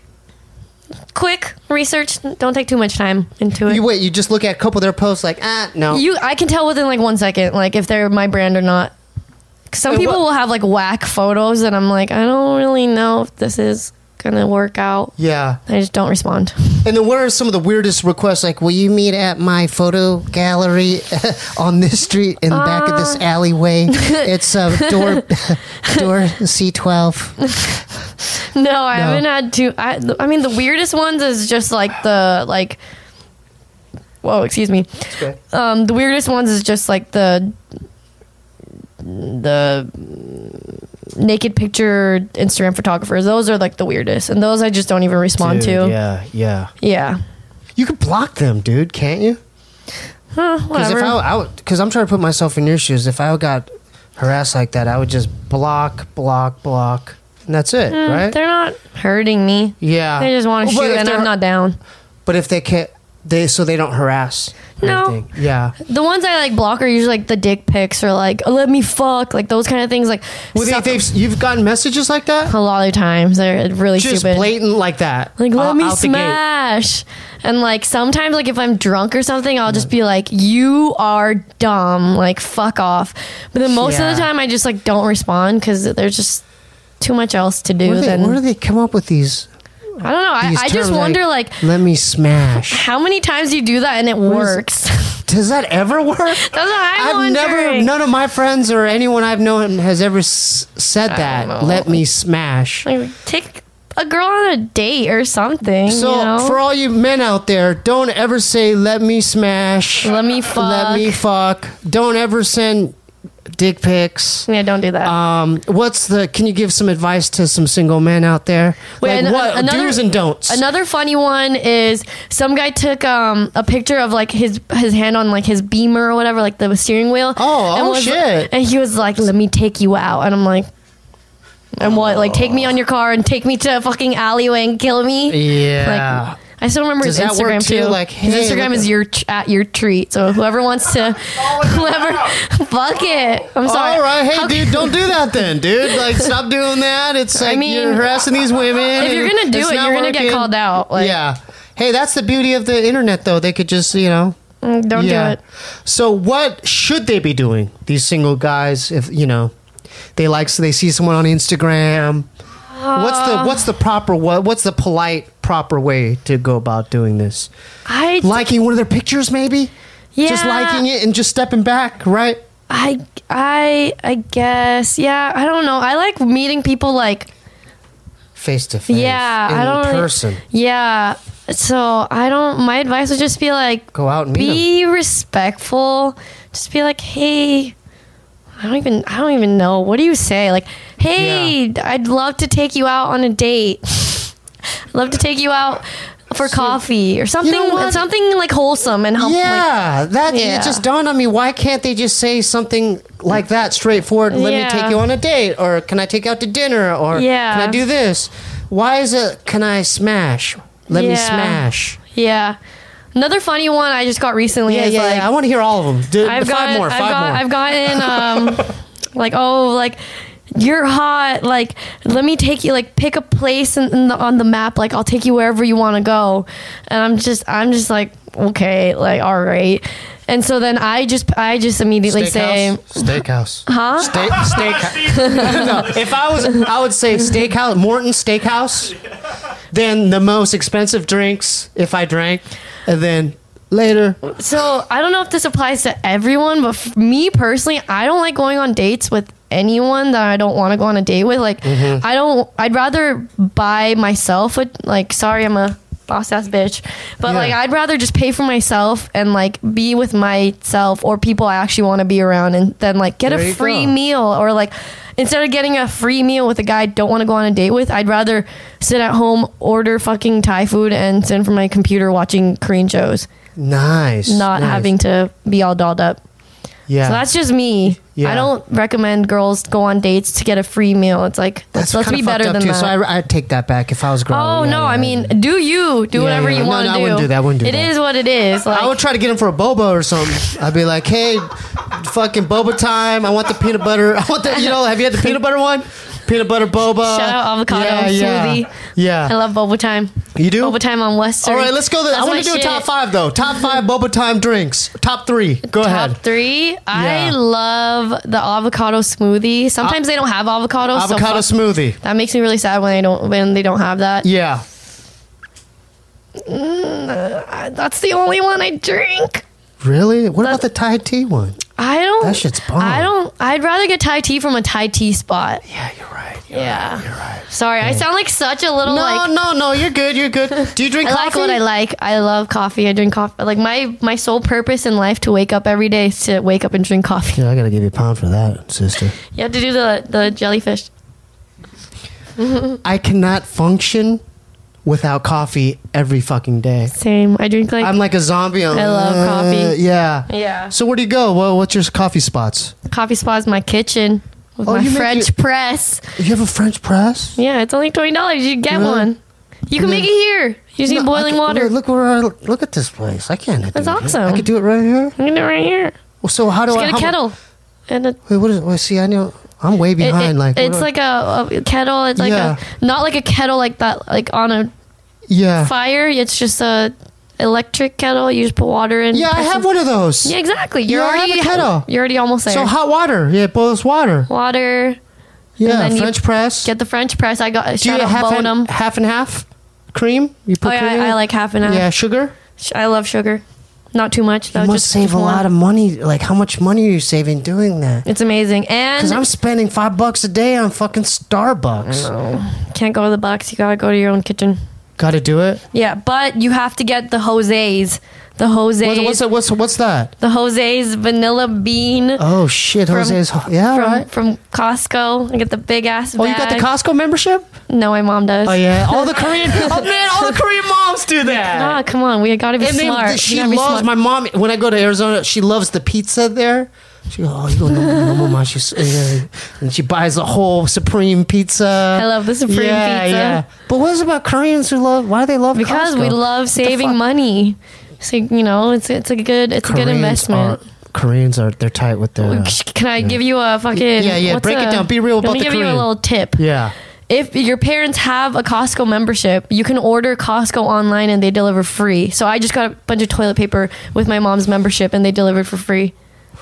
Quick research. Don't take too much time into it. You wait. You just look at a couple of their posts, like ah, no. You, I can tell within like one second, like if they're my brand or not. 'Cause some And people what- will have like whack photos, and I'm like, I don't really know if this is gonna work out. yeah. I just don't respond. And then what are some of the weirdest requests? Like, will you meet at my photo gallery on this street in the back of Uh. this alleyway? It's uh, door door C twelve. No, I No. haven't had to. I, I mean, the weirdest ones is just like the like whoa, excuse me. Okay. Um, the weirdest ones is just like the the naked picture Instagram photographers. Those are like the weirdest, and those I just don't even respond Dude, to. Yeah, yeah. Yeah. You could block them, dude, can't you? Huh, Because whatever. if I, I would, because I'm trying to put myself in your shoes. If I got harassed like that, I would just block, block, block, and that's it, Mm, right? They're not hurting me. Yeah. They just want to Well, but shoot, if and they're- I'm not down. But if they can't, they so they don't harass. or No. anything. Yeah. The ones I like block are usually like the dick pics or like oh, let me fuck, like those kind of things. Like Well, they, stuff- they've, you've gotten messages like that. a lot of times they're really Just stupid. blatant like that. Like let out- me out the gate. smash, and like sometimes like if I'm drunk or something, I'll just be like, you are dumb, like fuck off. But then most Yeah. of the time I just like don't respond because there's just too much else to do. Where do, they, than where do they come up with these? I don't know. I, these I just terms wonder like, let me smash. how many times you do that and it is- works. Does that ever work? That's what I'm I've never, wondering. none of my friends or anyone I've known has ever s- said I that. don't know. Let me smash. Like, take a girl on a date or something. So you know? for all you men out there, don't ever say "let me smash." let me fuck. Let me fuck. Don't ever send dick pics. Yeah, don't do that. Um, what's the? Can you give some advice to some single men out there? Wait, like an- what another- do's and don'ts? Another funny one is some guy took um, a picture of like his his hand on like his Beamer or whatever, like the steering wheel. Oh, and oh, was- shit. And he was like, "Let me take you out," and I'm like, "And what? Like take me on your car and take me to a fucking alleyway and kill me?" yeah. Like, I still remember Does his that work Instagram too? too. Like, his hey, Instagram look is at- your tr- at your treat. So whoever wants to, whoever, fuck it. I'm sorry. All right, hey, How- dude, don't do that then, dude. Like, stop doing that. It's like mean, you're harassing these women. if you're and gonna do it's it, not you're gonna get working. called out. Like, yeah. Hey, that's the beauty of the internet, though. They could just, you know. mm, don't yeah. do it. So, what should they be doing? These single guys, if you know, they like, so they see someone on Instagram. what's Uh. the what's the proper what what's the polite proper way to go about doing this? I Liking one of their pictures, maybe. yeah. Just liking it and just stepping back, right? I I I guess yeah. I don't know. I like meeting people like Face to face. yeah. in I don't really- person. Yeah. So I don't. My advice would just be like Go out and meet them. be respectful. Just be like, hey. I don't even. I don't even know. What do you say? Like, hey, I'd love to take you out on a date. I'd love to take you out for coffee or something. what? Something like wholesome and helpful. Like, Yeah, that Yeah. it just dawned on me. Why can't they just say something like that, straightforward? Let Yeah. me take you on a date, or can I take you out to dinner, or Yeah. can I do this? Why is it? Can I smash? Let me Yeah. smash. yeah. Another funny one I just got recently Yeah, is yeah. like yeah. I want to hear all of them. Do, I've five gotten, more. I've Five got, more. I've gotten um, like oh like you're hot. Like let me take you. Like pick a place in, in the, on the map. Like I'll take you wherever you want to go. And I'm just I'm just like okay, like all right. And so then I just I just immediately say Steakhouse. Huh? Steak, steakhouse. No, if I was, I would say steakhouse, Morton Steakhouse. Then the most expensive drinks, if I drank, and then later. So I don't know if this applies to everyone, but for me personally, I don't like going on dates with anyone that I don't want to go on a date with. Like Mm-hmm. I don't. I'd rather buy myself. A, like sorry, I'm a boss ass bitch, but Yeah. like I'd rather just pay for myself and like be with myself or people I actually want to be around, and then like get There a you free go. meal or like. Instead of getting a free meal with a guy I don't want to go on a date with, I'd rather sit at home, order fucking Thai food, and sit in front of my computer watching Korean shows, Nice. not nice. having to be all dolled up. Yeah. So that's just me. Yeah. I don't recommend girls go on dates to get a free meal. It's like let's, let's kinda be fucked better up than too, that. So I, I'd take that back if I was growing. oh Yeah, no, yeah, I yeah. mean, do you do Yeah, whatever yeah. you No, want to no, I do? wouldn't do that. I wouldn't do It that. is what it is. Like, I would try to get him for a boba or something. I'd be like, hey, fucking boba time. I want the peanut butter. I want the, you know, have you had the peanut butter one? Peanut butter boba. shout out avocado yeah, yeah. smoothie. Yeah. I love boba time. You do? Boba time on Western. All right, let's go. There. I That's want my to do a shit. top five though. Top five boba time drinks. Top three. Go Top ahead. three. I Yeah. love the avocado smoothie. Sometimes they don't have avocado. Avocado so fuck- smoothie. That makes me really sad when they don't when they don't have that. Yeah. Uh, That's the only one I drink. Really? What That- about the Thai tea one? I don't. That shit's bomb. I don't. I'd rather get Thai tea from a Thai tea spot. Yeah, you're right. Yeah. You're right. Sorry, I sound like such a little No, like. no, no. You're good. You're good. Do you drink I coffee? like what I like. I love coffee. I drink coffee. Like my my sole purpose in life to wake up every day is to wake up and drink coffee. Yeah, I gotta give you a pound for that, sister. You have to do the the jellyfish. I cannot function without coffee every fucking day. Same. I drink like I'm like a zombie. I'm, I love uh, coffee. Yeah. yeah. So where do you go? Well, what's your coffee spots? Coffee spot is my kitchen with Oh, my you make French it- press. You have a French press? Yeah, it's only twenty dollars. You can get Really? one. You can Yeah. make it here using No, boiling I can- water. Look where I look at this place. I can't. That's do it. awesome. I could do it right here. You can do it right here. Well, so how do Just I get a how mu- kettle. And a, Wait, what is? Well, see, I know I'm way it- behind. it- like what it's do I- like a, a kettle. It's like Yeah. a not like a kettle like that, like on a yeah, fire. It's just a electric kettle. You just put water in. yeah. I press have it. one of those. Yeah, exactly. You're Yeah, I have already a kettle. You're already almost there. So hot water. Yeah, it boils water. water. Yeah, then you French press. Get the French press. I got. do you Shout get out half Bonum. and, half and half cream? You put Oh, yeah, cream in I, it? I like half and half. Yeah, sugar. Sh- I love sugar. Not too much though. You must just, save just a one. lot of money. Like, how much money are you saving doing that? It's amazing, Because and I'm spending five bucks a day on fucking Starbucks. can't go to the box. You gotta go to your own kitchen. Got to do it. Yeah, but you have to get the Jose's. The Jose's. What's what's what's what's that? the Jose's vanilla bean Oh shit, From- Jose's. Yeah, from right. from Costco. I get the big ass. Oh, you got the Costco membership? No, my mom does. Oh yeah, all the Korean. Oh man, all the Korean moms do that. Ah, come on, we gotta be And smart. then We she gotta be loves smart. my mom. When I go to Arizona, she loves the pizza there. She goes, oh, you go no, no, mama. She's uh, and she buys the whole Supreme pizza. I love the Supreme yeah, pizza. Yeah. But what is it about Koreans who love? Why do they love? Because Costco? we love saving fuck? money. So you know, it's it's a good it's a good Koreans investment. Are, Koreans are they're tight with their. Can I give you a fucking Yeah, yeah, what's break it a- down. Be real Let about me the give you Korean. a little tip. Yeah. If your parents have a Costco membership, you can order Costco online and they deliver free. So I just got a bunch of toilet paper with my mom's membership and they delivered for free.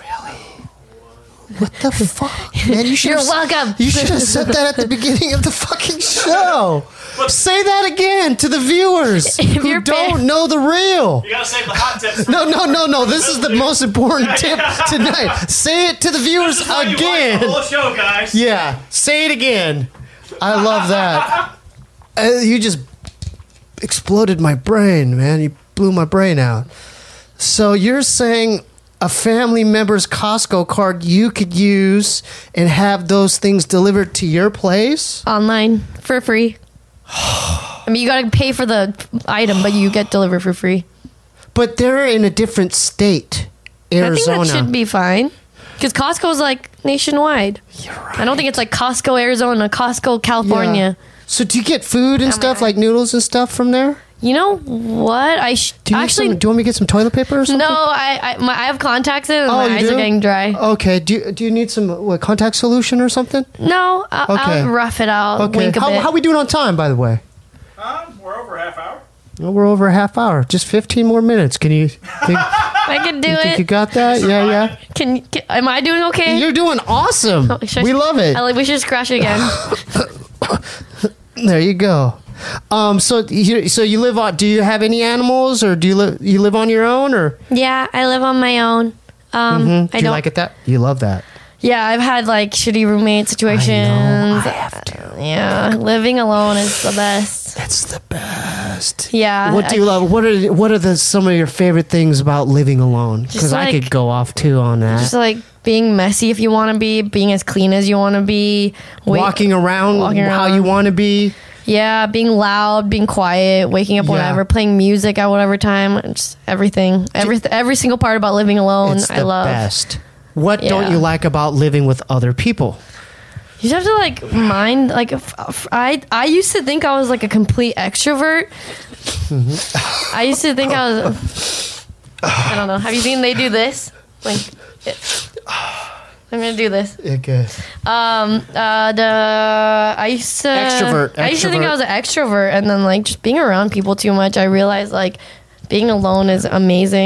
What the fuck, man? You should. You're welcome. You should have said that at the beginning of the fucking show. Say that again to the viewers If who your don't par- know the real. You gotta save the hot tips. No, no, no, no. This is the most important tip tonight. Say it to the This viewers is why you watch the again. whole show, guys. Yeah, say it again. I love that. Uh, you just exploded my brain, man. You blew my brain out. So you're saying a family member's Costco card you could use and have those things delivered to your place? Online for free. I mean, you got to pay for the item, but you get delivered for free. But they're in a different state, Arizona. I think that should be fine. Because Costco's like nationwide. You're right. I don't think it's like Costco Arizona, Costco California. Yeah. So do you get food and my stuff God. like noodles and stuff from there? You know what? I sh- Do you need actually some, do you want me to get some toilet paper or something? no. I I, my, I have contacts in, and Oh, my you eyes do? are getting dry. Okay. Do you, do you need some what, contact solution or something? No, I'll, Okay. I'll rough it out. Okay. Wink a How, bit. how we doing on time, by the way? Um, we're over a half hour. Well, we're over a half hour. Just fifteen more minutes. Can you think, I can do you, think it. you got that? Yeah, yeah. Can, can am I doing okay? You're doing awesome. Oh, should I- We love it. I like, we should scratch it again. There you go. Um, so you so you live on? Do you have any animals, or do you live you live on your own, or Yeah, I live on my own. Um, Mhm. do I you don't. like it that you love that? Yeah, I've had like shitty roommate situations. I have to. Yeah, living alone is the best. It's the best. Yeah. What do you I- love? What are what are the some of your favorite things about living alone? Just Because I like- could go off too on that. Just like being messy if you want to be, being as clean as you want to be, wait- walking around walking how around. you want to be. Yeah, being loud, being quiet, waking up Yeah. whenever, playing music at whatever time, just everything. Every every single part about living alone, It's the I love. best. What don't Yeah. you like about living with other people? You just have to like mind like if, if I I used to think I was like a complete extrovert. Mm-hmm. I used to think I was. I don't know. Have you seen they do this? Like, it, I'm gonna do this. Okay. Um. Uh. The I used to Extrovert, I used to think extrovert. I was an extrovert, and then like just being around people too much, I realized like being alone is amazing.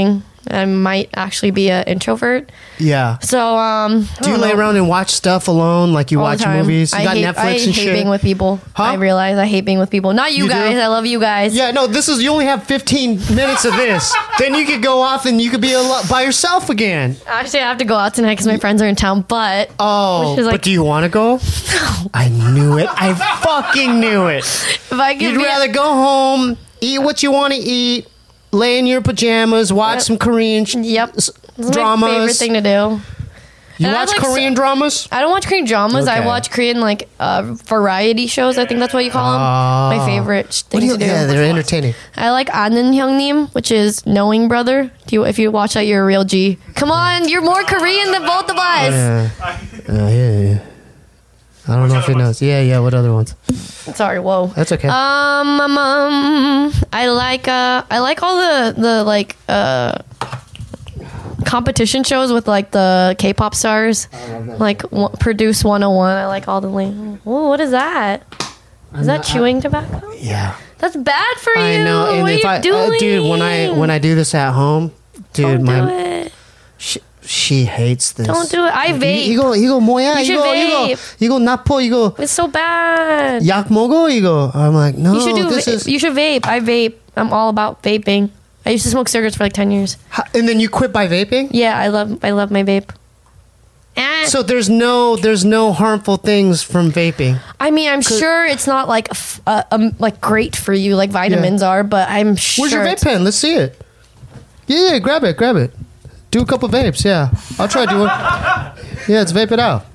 I might actually be an introvert. Yeah. So, um, I Do you don't lay know. around and watch stuff alone? Like you All the watch time. movies? You I got hate, Netflix I and hate shit? being with people. Huh? I realize I hate being with people. Not you, You do? guys. I love you guys. Yeah, no, this is, you only have fifteen minutes of this. Then you could go off and you could be a lot by yourself again. Actually, I have to go out tonight because my friends are in town. But Oh, Which is but like- do you want to go? I knew it. I fucking knew it. if I could You'd be, rather go home, eat what you want to eat, lay in your pajamas, watch Yep. some Korean sh- Yep. s- This is dramas. my favorite thing to do. You And I watch like Korean so- dramas? I don't watch Korean dramas. I Okay. watch Korean like uh, variety shows. I think that's what you call them. Ah. My favorite sh- What thing do you, to do. yeah, they're entertaining. I like Anan Hyungnim, which is Knowing Brother. Do you, if you watch that, you're a real G. Come on, you're more Korean than both of us. Yeah. Uh, yeah, yeah. I don't know if he knows. Yeah, yeah. What other ones? Sorry, whoa. That's okay. Um, um, um, I like uh, I like all the the like uh, competition shows with like the K-pop stars, like w- Produce one oh one. I like all the link. Oh, what is that? Is that chewing tobacco? Yeah. That's bad for you. I know. And what if are I, you doing? uh, dude, when I when I do this at home, dude, Don't my do it. She, she hates this. Don't do it. I vape. 이거 이거 뭐야? You should 이거 이거 vape. 이거 나빠 이거 It's so bad. 약 먹어 이거. I'm like, no, You should do. this va- is. You should vape. I vape. I'm all about vaping. I used to smoke cigarettes for like ten years. And then you quit by vaping. Yeah, I love. I love my vape. Eh. So there's no there's no harmful things from vaping. I mean, I'm sure it's not like f- uh, um, like great for you like vitamins are, but I'm sure. Where's your vape it's- pen? Let's see it. Yeah, yeah, grab it, grab it. Do a couple vapes. Yeah, I'll try to do it. Yeah, let's vape it out.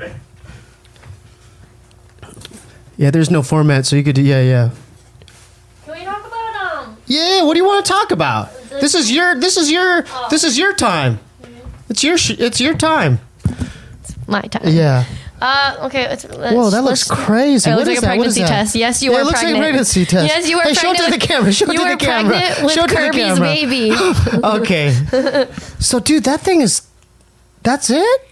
Yeah, there's no format, so you could do. Yeah, yeah. Can we talk about um? Yeah, what do you want to talk about? This is your this is your this is your time. It's your sh- it's your time. My time. Yeah. Uh, okay. Let's, let's, Whoa, that looks let's- crazy. It What looks is like a that? What is pregnancy that? test. Yes, you Yeah, were it looks pregnant. like a pregnancy test. Yes, you were Hey, show it pregnant. to the camera. Show it you to were the camera. pregnant with Show it to the Kirby's camera. baby. Okay. So, dude, that thing is. That's it?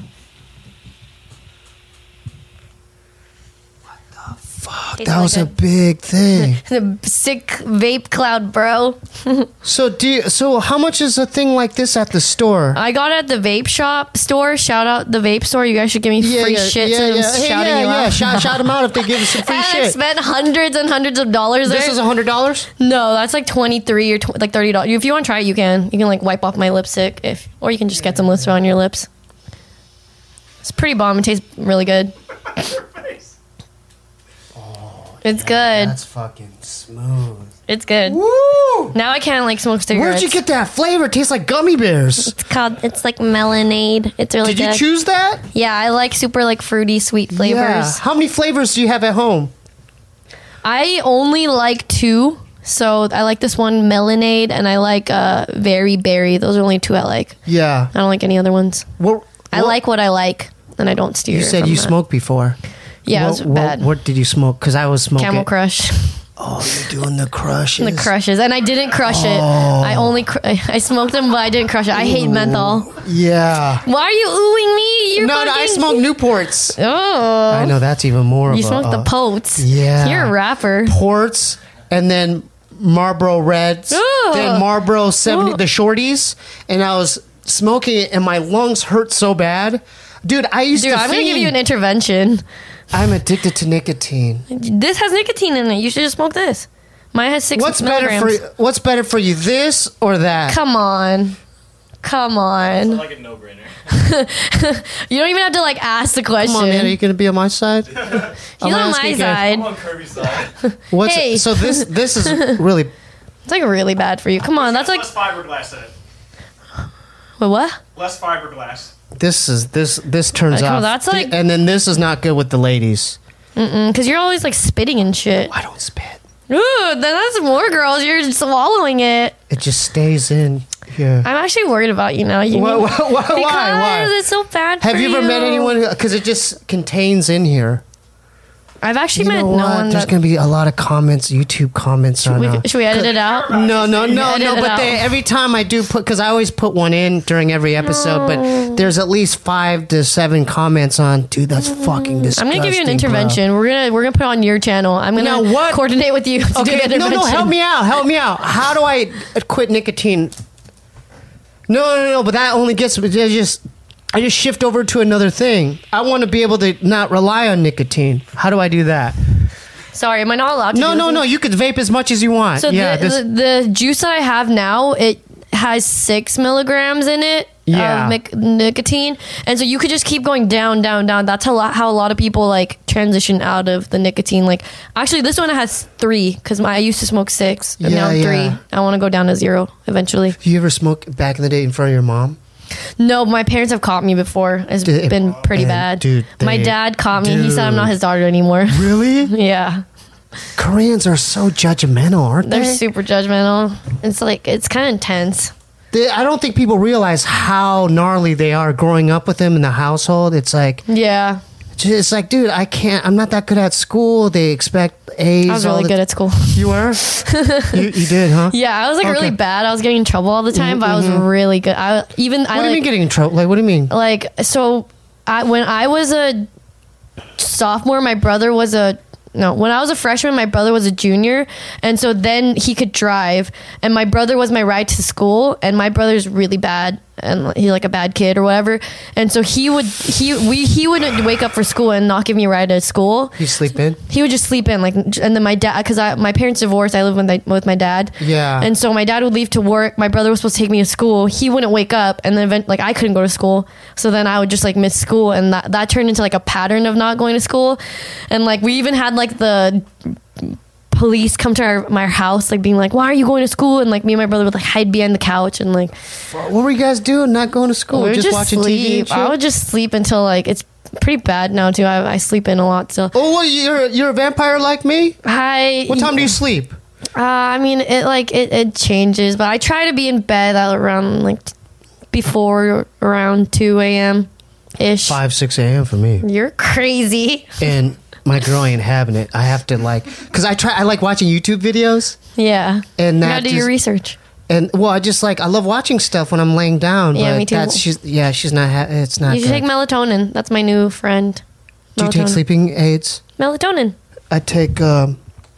Fuck, Tastes that was a like big thing. The sick vape cloud, bro. So, do you, so how much is a thing like this at the store? I got it at the vape shop store. Shout out the vape store. You guys should give me free shit. yeah, so I'm yeah. Hey, shouting yeah, you yeah. out. Shout, shout them out if they give us some free And I shit. spent hundreds and hundreds of dollars there. This is a hundred dollars. No, that's like twenty three or tw- like thirty dollars. If you want to try it, you can. You can like wipe off my lipstick, if or you can just get some lipstick on your lips. It's pretty bomb. It tastes really good. It's good. That's fucking smooth. It's good. Woo! Now I can't like smoke cigarettes. Where'd you get that flavor? It tastes like gummy bears. It's called. It's like melonade. It's really Did you good. choose that? Yeah, I like super like fruity sweet flavors. Yeah. How many flavors do you have at home? I only like two. So I like this one melonade, and I like uh very berry. Those are only two I like. Yeah. I don't like any other ones. What, I what- like what I like, and I don't steer. You said from you that. smoked before. Yeah, what, it was what- bad. What, did you smoke? Because I was smoking. Camel Crush. Oh, you're doing the crushes. The crushes, and I didn't crush it. Oh. I only cr- I smoked them, but I didn't crush it. I hate menthol. Yeah. Why are you oohing me? You're No, no, I fucking- smoke Newports. Oh, I know that's even more. you of a, smoked the uh, Potes. yeah. You're a rapper. Ports, and then Marlboro Reds, Ugh. then Marlboro seventy, Ugh. the shorties, and I was smoking it, and my lungs hurt so bad. Dude, I used Dude, to. I'm gonna give fiend. you an intervention. I'm addicted to nicotine. This has nicotine in it. You should just smoke this. Mine has six What's milligrams. better for What's better for you, this or that? Come on. Come on. like a no-brainer. You don't even have to like ask the question. Come on, man. Are you gonna be on my side? He's I'm on asking my you. side. I'm on Kirby's side. What's Hey. so this? This is really. It's like really bad for you. Come on, that's like less fiberglass in it. wait, what? Less fiberglass. This is this this turns Like, oh, off. that's like- and then this is not good with the ladies. Because you're always like spitting and shit. I don't spit. Ooh, then that's more girls. You're swallowing it. It just stays in here. I'm actually worried about you now. You Why? need- Why? Why? because Why? it's so bad. Have for you ever met anyone? Because it just contains in here. I've actually You met know no what? one. There's That, gonna be a lot of comments, YouTube comments on. we, uh, should we edit it out? No, no, no, Edit no. it But out. they, every time I do put, because I always put one in during every episode, but there's at least five to seven comments on. Dude, that's fucking disgusting. I'm gonna give you an bro." intervention. We're gonna we're gonna put it on your channel. I'm gonna Now what- coordinate with you to do Okay, an no, intervention. no, help me out, help me out. How do I quit nicotine? No, no, no. But that only gets. I just, I just shift over to another thing. I want to be able to not rely on nicotine. How do I do that? Sorry, am I not allowed to? No, do no, this? no. You could vape as much as you want. So yeah, the, this, the the juice that I have now, it has six milligrams in it Yeah. of mic- nicotine, and so you could just keep going down, down, down. That's how, lo- how a lot of people like transition out of the nicotine. Like, actually, this one has three because I used to smoke six, and now Yeah, I'm three. yeah. I want to go down to zero eventually. you ever smoke back in the day in front of your mom? No, my parents have caught me before. It's Dude, been pretty and bad. dude, my they- dad caught me. He said I'm not dude. his daughter anymore. Really? Yeah. Koreans are so judgmental, aren't They're they? super judgmental. It's like, it's kind of intense. They- I don't think people realize how gnarly they are growing up with them in the household. It's like, Yeah. it's like, dude, I can't. I'm not that good at school. They expect A's. I was all really the- good at school. You were? you, you did, huh? Yeah, I was like Okay. really bad. I was getting in trouble all the time, but I was really good. I even I What do you like, mean getting in trouble? Like, what do you mean? like so I, when I was a sophomore, my brother was a no. When I was a freshman, my brother was a junior, and so then he could drive, and my brother was my ride to school, and my brother's really bad, and he like a bad kid or whatever, and so he would he we he would wake up for school and not give me a ride to school. You sleep in? He would just sleep in, like, and then my dad, because I my parents divorced. I live with my, with my dad. Yeah. And so my dad would leave to work. My brother was supposed to take me to school. He wouldn't wake up, and then event, like I couldn't go to school. So then I would just like miss school, and that that turned into like a pattern of not going to school. And like we even had like the police come to our my house, like being like, "Why are you going to school?" And like me and my brother would like hide behind the couch and like What were you guys doing? Not going to school? we would just, just watching sleep. T V and shit? I would just sleep until like it's pretty bad now too. I, I sleep in a lot still. Oh, well, you're you're a vampire like me? I What time do you sleep? Uh, I mean, it like it, it changes, but I try to be in bed at around like t- before around two a.m. ish. Five, six a.m. for me. You're crazy. And my girl ain't having it. I have to like, cause I try. I like watching YouTube videos, Yeah. and You that gotta do just, your research. and well, I just like I love watching stuff when I'm laying down. Yeah, but me too. That's she's yeah, she's not. Ha- it's not. You should good. take melatonin. That's my new friend. Do you take Melatonin. sleeping aids? Melatonin. I take. Um,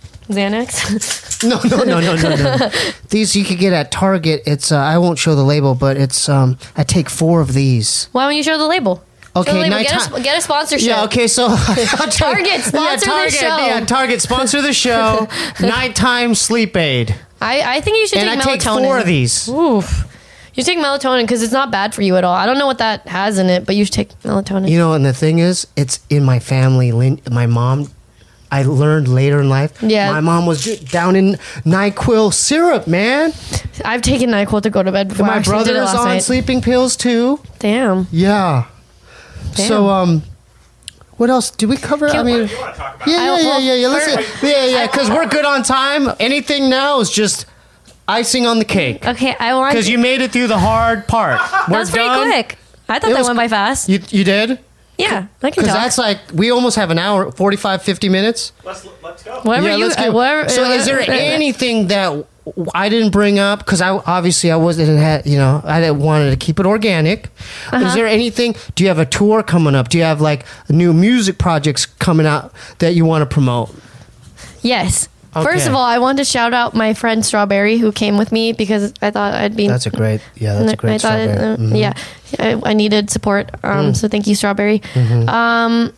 Xanax. no, no, no, no, no, no. These you could get at Target. It's uh, I won't show the label, but it's um. I take four of these. Why don't you show the label? Show Okay, the label. Get, nighttime- a, get a sponsorship. Yeah, okay, so Target, sponsor the Target, show. Yeah, Target sponsor the show. Nighttime sleep aid, I, I think you should and I take take melatonin. four of these. Oof. You take melatonin because it's not bad for you at all. I don't know what that has in it, but you should take melatonin. You know, and the thing is, it's in my family. Lin- My mom, I learned later in life. Yeah. my mom was ju- down in Nyquil syrup, man. I've taken NyQuil to go to bed before. And I my actually brother did it is last on night. sleeping pills too. Damn. Yeah. Damn. So, um, what else did we cover? I Can- mean, You want to talk about yeah, I- yeah, yeah, well, yeah, yeah. Let's, for- yeah, yeah, because we're good on time. Anything now is just icing on the cake. Okay, I want. Because you made it through the hard part. We're That's pretty done. quick. I thought It that was- went by fast. You you did? Yeah, I can Because talk. that's like we almost have an hour, forty-five, fifty minutes. Let's let's go. Whatever yeah, you. let's uh, go. whatever, So, is there uh, anything that I didn't bring up? Because I obviously I wasn't had you know I didn't wanted to keep it organic. Uh-huh. Is there anything? Do you have a tour coming up? Do you have like new music projects coming out that you want to promote? Yes. Okay. First of all, I want to shout out my friend Strawberry who came with me because I thought I'd be. That's a great yeah. That's a I great thought it- strawberry. uh, Mhm. Yeah, I, I needed support. Um, Mm. So thank you, Strawberry. Mhm. Um,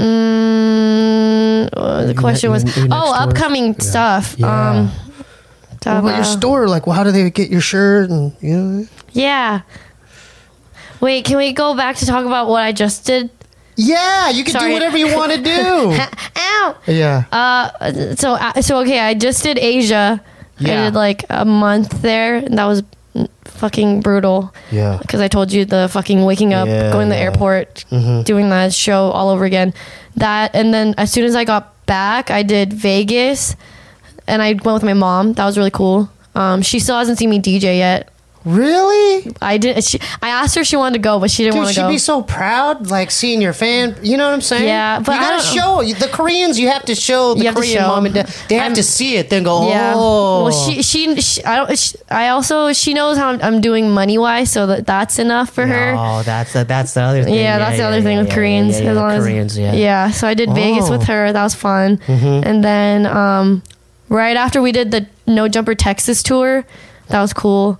mm, uh, the Your question ne- was, your- your next oh, tours? upcoming Yeah. stuff. Yeah. Um, What about your uh, store? Like, well, how do they get your shirt? And you know. Yeah. Wait, can we go back to talk about what I just did? Yeah, you can Sorry. do whatever you want to do. Ow. yeah. Uh, so uh, so okay, I just did Asia. Yeah. I did like a month there, and that was fucking brutal. Yeah. Because I told you the fucking waking up, Yeah, going to the yeah. airport, Mhm. doing that show all over again. That, and then as soon as I got back, I did Vegas, and I went with my mom. That was really cool. Um, she still hasn't seen me D J yet. Really? I did. She, I asked her if she wanted to go, but she didn't Dude, want to she'd go. be so proud, like seeing your fan. You know what I'm saying? Yeah, but you I gotta don't- show you- the Koreans. You have to show the You have to Korean show. mom and dad. They have I'm- to see it, then go. Yeah. Oh, Well, she, she, she I don't. She, I also, she knows how I'm, I'm doing money wise, so that that's enough for her. Oh, that's the that's the other thing. Yeah, that's the other thing with Koreans. Yeah, as long as- Koreans. Yeah. Yeah, so I did Vegas Oh. with her. That was fun. Mhm. And then um, right after we did the No Jumper Texas tour, that was cool.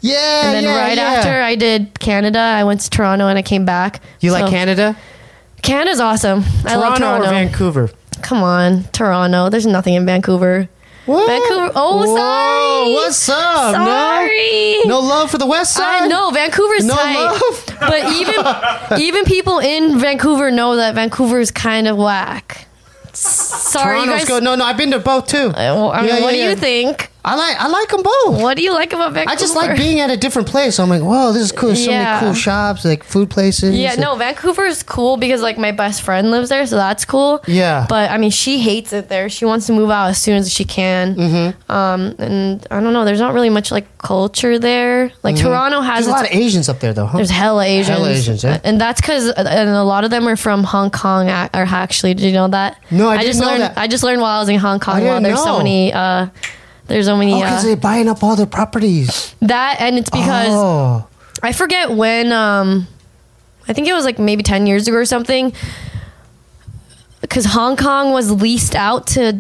Yeah, And then yeah, right yeah. after I did Canada, I went to Toronto and I came back. You like So- Canada? Canada's awesome. I love Toronto Toronto. or Vancouver? Come on, Toronto. There's nothing in Vancouver. What? Vancouver. Oh, Whoa, sorry. What's up? Sorry. No, no love for the West Side. I know Vancouver's No tight, love? but even even people in Vancouver know that Vancouver is kind of whack. Sorry, Toronto's you guys. good. No, no, I've been to both too. Uh, well, I mean, Yeah, what yeah, do you yeah. think? I like I like them both. What do you like about Vancouver? I just like being at a different place. I'm like, whoa, this is cool. So Yeah. many cool shops, like food places. Yeah, no, Vancouver is cool because like my best friend lives there, so that's cool. Yeah. But I mean, she hates it there. She wants to move out as soon as she can. Mm-hmm. Um, and I don't know. There's not really much like culture there. Like Toronto has There's a its- lot of Asians up there, though, huh? There's hella Asians. Hella Asians, yeah. And that's because, and a lot of them are from Hong Kong. ac- Or actually, did you know that? No, I didn't just know learned. that. I just learned while I was in Hong Kong. I didn't Well, there's so know. many. Uh, there's so many. Oh, because uh, they're buying up all their properties. that, and it's because oh. I forget when. Um, I think it was like maybe ten years ago or something. Because Hong Kong was leased out to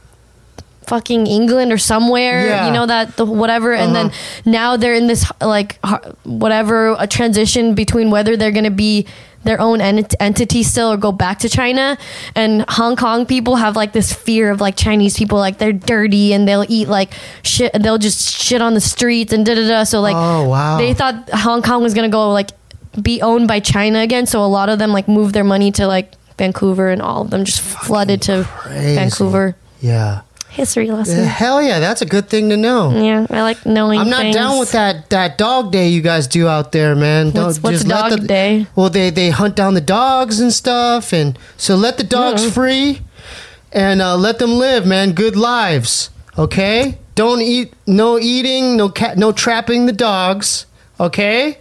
fucking England or somewhere, Yeah. you know, that the whatever, and then now they're in this like har- whatever a transition between whether they're gonna be their own ent- entity still or go back to China. And Hong Kong people have like this fear of like Chinese people, like they're dirty and they'll eat like shit, they'll just shit on the streets and da da da. So like, Oh, wow. they thought Hong Kong was gonna go like be owned by China again. So a lot of them like moved their money to like Vancouver, and all of them just flooded to crazy. Vancouver. Yeah. History Yeah, lesson. hell yeah, that's a good thing to know. Yeah, I like knowing. I'm not things. down with that that dog day you guys do out there, man. What's- what's just let dog the- day? Well, they they hunt down the dogs and stuff, and so let the dogs Mm. free, and uh, let them live, man. Good lives, okay? Don't eat, no eating, no cat, no trapping the dogs, okay?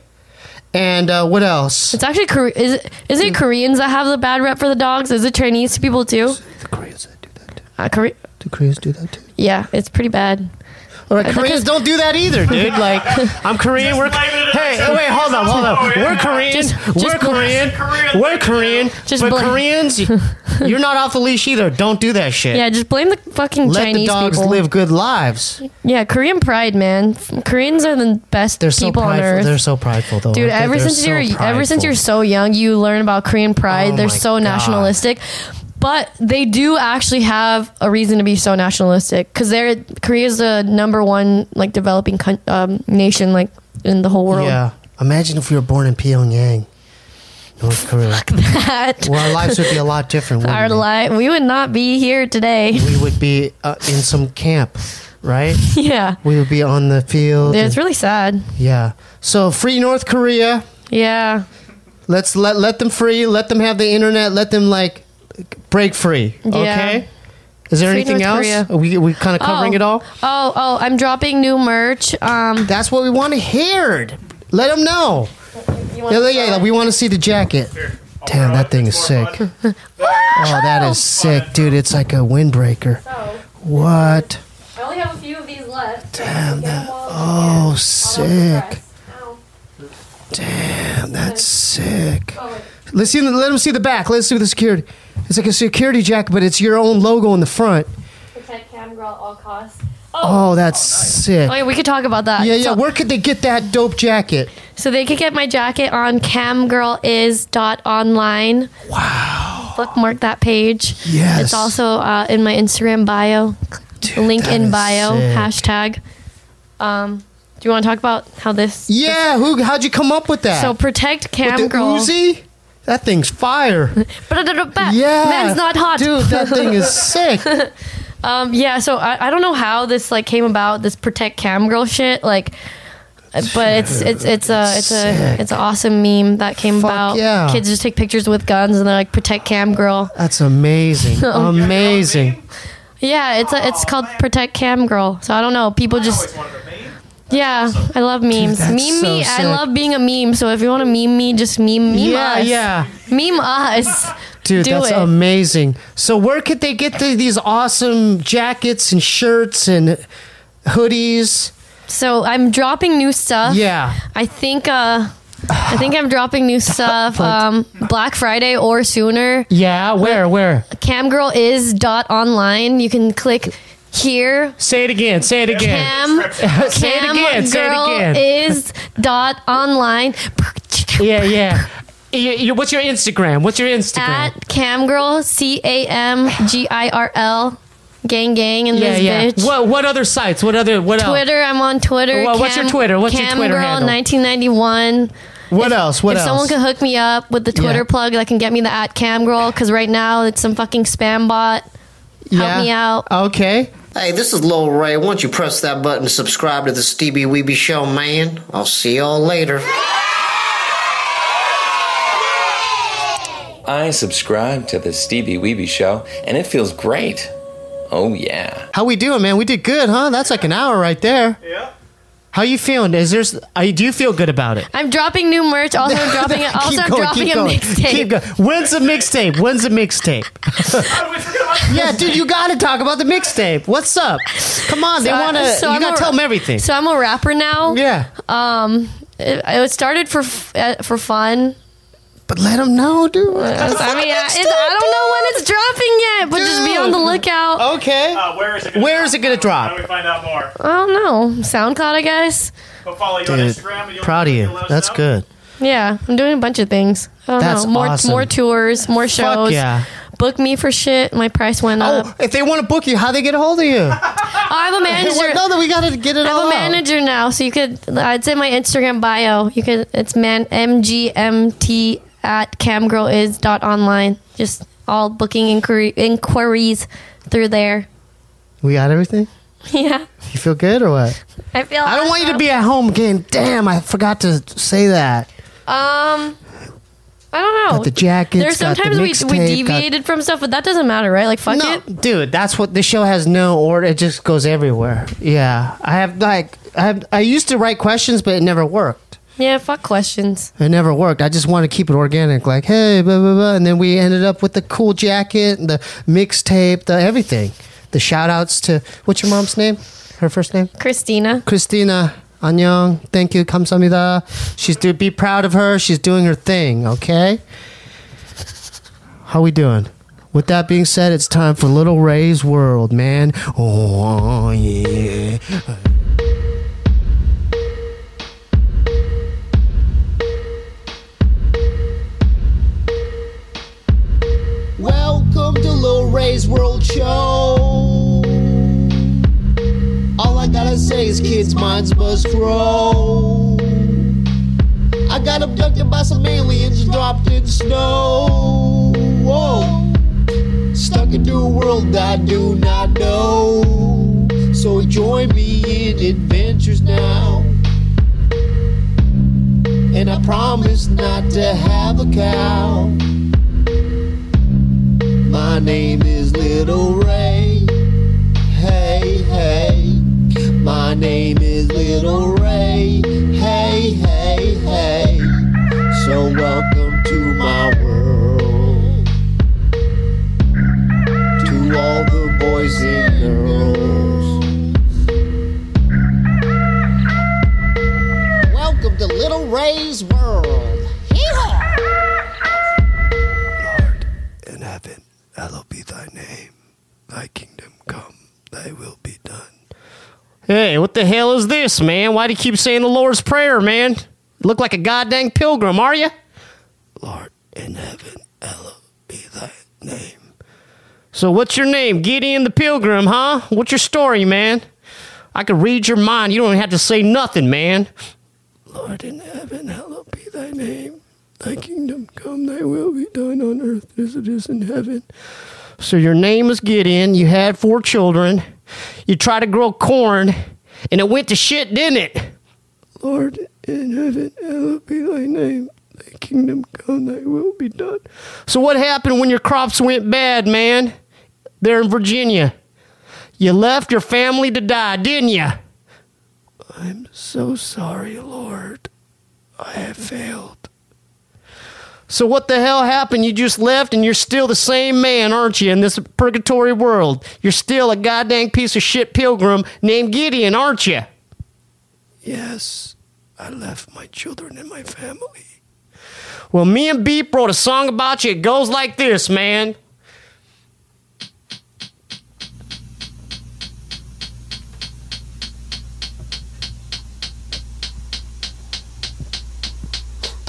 And uh, what else? It's actually Kore- is it, is it Koreans that have the bad rep for the dogs? Is it Chinese people too? The Koreans do that too. Uh, Kore- Do Koreans do that too? yeah, it's pretty bad. All right, Uh, Koreans because- don't do that either, dude. Like, I'm Korean. We're blame it on hey, yourself. wait, hold up, hold up. We're Korean. Just- we're just bl- Korean. Korean. We're Korean. Just but blame- Koreans, you're not off the leash either. Don't do that shit. Yeah, just blame the fucking Let Chinese the dogs people. live good lives. Yeah, Korean pride, man. Koreans are the best They're so people on prideful. earth. They're so prideful, though. Dude, aren't they? ever They're since so you're ever since prideful. you're so young, you learn about Korean pride. Oh They're my so God. nationalistic. But they do actually have a reason to be so nationalistic because they're Korea's the number one like developing con- um, nation like in the whole world. Yeah. Imagine if we were born in Pyongyang, North Korea. That Well, our lives would be a lot different. wouldn't our they? li- we would not be here today. We would be uh, in some camp, right? Yeah, We would be on the field. it's and- really sad. yeah. So free North Korea. Yeah, Let's let let them free. Let them have the internet. Let them like break free. Yeah. Okay. Is there Free anything North else? Korea. Are we we kind of covering Oh. it all. Oh, oh, I'm dropping new merch. Um, That's what we want to hear. Let them know. you Yeah, yeah, yeah, we want to see the jacket. Damn, that thing is sick. Oh, that is sick, dude. It's like a windbreaker. What? I only have a few of these left. Damn, that. Oh, sick. Damn, that's sick. Let's see. Let them see the back. Let's see the security. It's like a security jacket, but it's your own logo in the front. Protect cam girl at all costs. Oh, that's sick. Oh, yeah, we could talk about that. Yeah, yeah. So, Where could they get that dope jacket? so they could get my jacket on camgirlis dot online. Wow. Bookmark that page. Yes. It's also uh, in my Instagram bio. Link that in is bio. sick. Hashtag. Um, do you want to talk about how this? Yeah. Who? How'd you come up with that? So protect With cam the girl. Uzi? That thing's fire. Yeah. Man's not hot. Dude, that thing is sick. Um, yeah, so I, I don't know how this like came about, this protect cam girl shit, like, but it's it's it's a it's a Sick. it's an awesome meme that came Fuck about. yeah. Kids just take pictures with guns and they're like protect cam girl. That's amazing. Amazing. Yeah, it's a, it's called protect cam girl. So I don't know, people just Always wanted a meme. yeah, I love memes. that's meme so me. I sick. love being a meme. So if you want to meme me, just meme meme Yeah, us. yeah. Meme us. Dude, Do that's it. amazing. So where could they get the, these awesome jackets and shirts and hoodies? So I'm dropping new stuff. Yeah. I think uh I think I'm dropping new stuff um Black Friday or sooner. Yeah, where, where? camgirlis dot online. You can click here. Say it again. Say it again. Cam, Say it again. Say it Camgirl again. is dot online. Yeah, yeah. You- you- What's your Instagram? What's your Instagram? At Camgirl, C A M G I R L. Gang, gang in yeah, this yeah. bitch. What what other sites? What other what else? Twitter, I'm on Twitter. Well, what's your Twitter? What's your Twitter Camgirl handle? nineteen ninety-one. What else? What if else? someone could hook me up with the Twitter Yeah. plug that can get me the at Camgirl, because right now it's some fucking spam bot. Help Yeah. me out. Okay. Hey, this is Lil Ray. Why don't you press that button to subscribe to the Stevie Weeby Show, man? I'll see y'all later. I subscribe to the Stevie Weeby Show, and it feels great. Oh, yeah. How we doing, man? We did good, huh? That's like an hour right there. Yeah. How you feeling? Is there? Are you, do you feel good about it? I'm dropping new merch. Also, I'm dropping it. Also, Keep I'm going, dropping keep a going, mixtape. Keep going. When's the mixtape? When's the mixtape? How did we forget about Yeah, dude, you gotta talk about the mixtape. What's up? Come on, they So I- wanna. so you I'm gotta a- tell them everything. So I'm a rapper now. Yeah, Um, it, it started for f- uh, for fun. but let them know, dude. I mean, I, it's, I don't know when it's dropping yet, but just be on the lookout. Okay. Uh, where is it gonna Where drop? is it gonna drop? How do we find out more? I don't know. SoundCloud, I guess. Go follow you on Dude, Instagram. And you'll, proud of you. you'll let us That's know. good. Yeah, I'm doing a bunch of things. I don't That's know. More awesome. more tours, more shows. Fuck yeah. Book me for shit. My price went up. Oh, if they want to book you, how they get a hold of you? I have a manager. no, no, we gotta get it I have all a out. manager now, so you could. I'd say my Instagram bio. You could. It's man M G M T at camgirlis dot online. Just all booking inquiry, inquiries through there. We got everything. Yeah, You feel good or what? I feel. I don't want you to awesome. be at home again. Damn, I forgot to say that. Um, I don't know. Got the jackets, There's got the sometimes we we mixtape, got- deviated from stuff, but that doesn't matter, right? Like fuck No, it. dude, that's what the show has no order. It just goes everywhere. Yeah, I have like I have. I used to write questions, but it never worked. Yeah, fuck questions. It never worked. I just wanted to keep it organic, like hey, blah blah blah, and then we ended up with the cool jacket, and the mixtape, the everything, the shout outs to what's your mom's name? Her first name? Christina. Christina. 안녕. Thank you. 감사합니다. She's do be proud of her. She's doing her thing. Okay. How we doing? With that being said, it's time for Little Ray's World, man. Oh yeah. Welcome to Lil Ray's World Show. All I gotta say is kids' minds must grow. I got abducted by some aliens, dropped in snow. Whoa. Stuck into a world I do not know. So join me in adventures now. And I promise not to have a cow. My name is Little Ray. Hey, hey. My name is Little Ray. Hey, hey, hey. So welcome to my world. To all the boys and girls. Welcome to Little Ray's World. Hee-haw! Lord in heaven, hallowed be thy name. Thy kingdom come, thy will be done. Hey, what the hell is this, man? Why do you keep saying the Lord's Prayer, man? You look like a goddamn pilgrim, are you? Lord in heaven, hallowed be thy name. So what's your name? Gideon the Pilgrim, huh? What's your story, man? I could read your mind. You don't have to say nothing, man. Lord in heaven, hallowed be thy name. Thy kingdom come, thy will be done on earth as it is in heaven. So your name is Gideon. You had four children. You tried to grow corn, and it went to shit, didn't it? Lord in heaven, hallowed be thy name. Thy kingdom come, thy will be done. So what happened when your crops went bad, man? There in Virginia. You left your family to die, didn't you? I'm so sorry, Lord. I have failed. So what the hell happened? You just left and you're still the same man, aren't you, in this purgatory world? You're still a goddamn piece of shit pilgrim named Gideon, aren't you? Yes, I left my children and my family. Well, me and Beep wrote a song about you. It goes like this, man.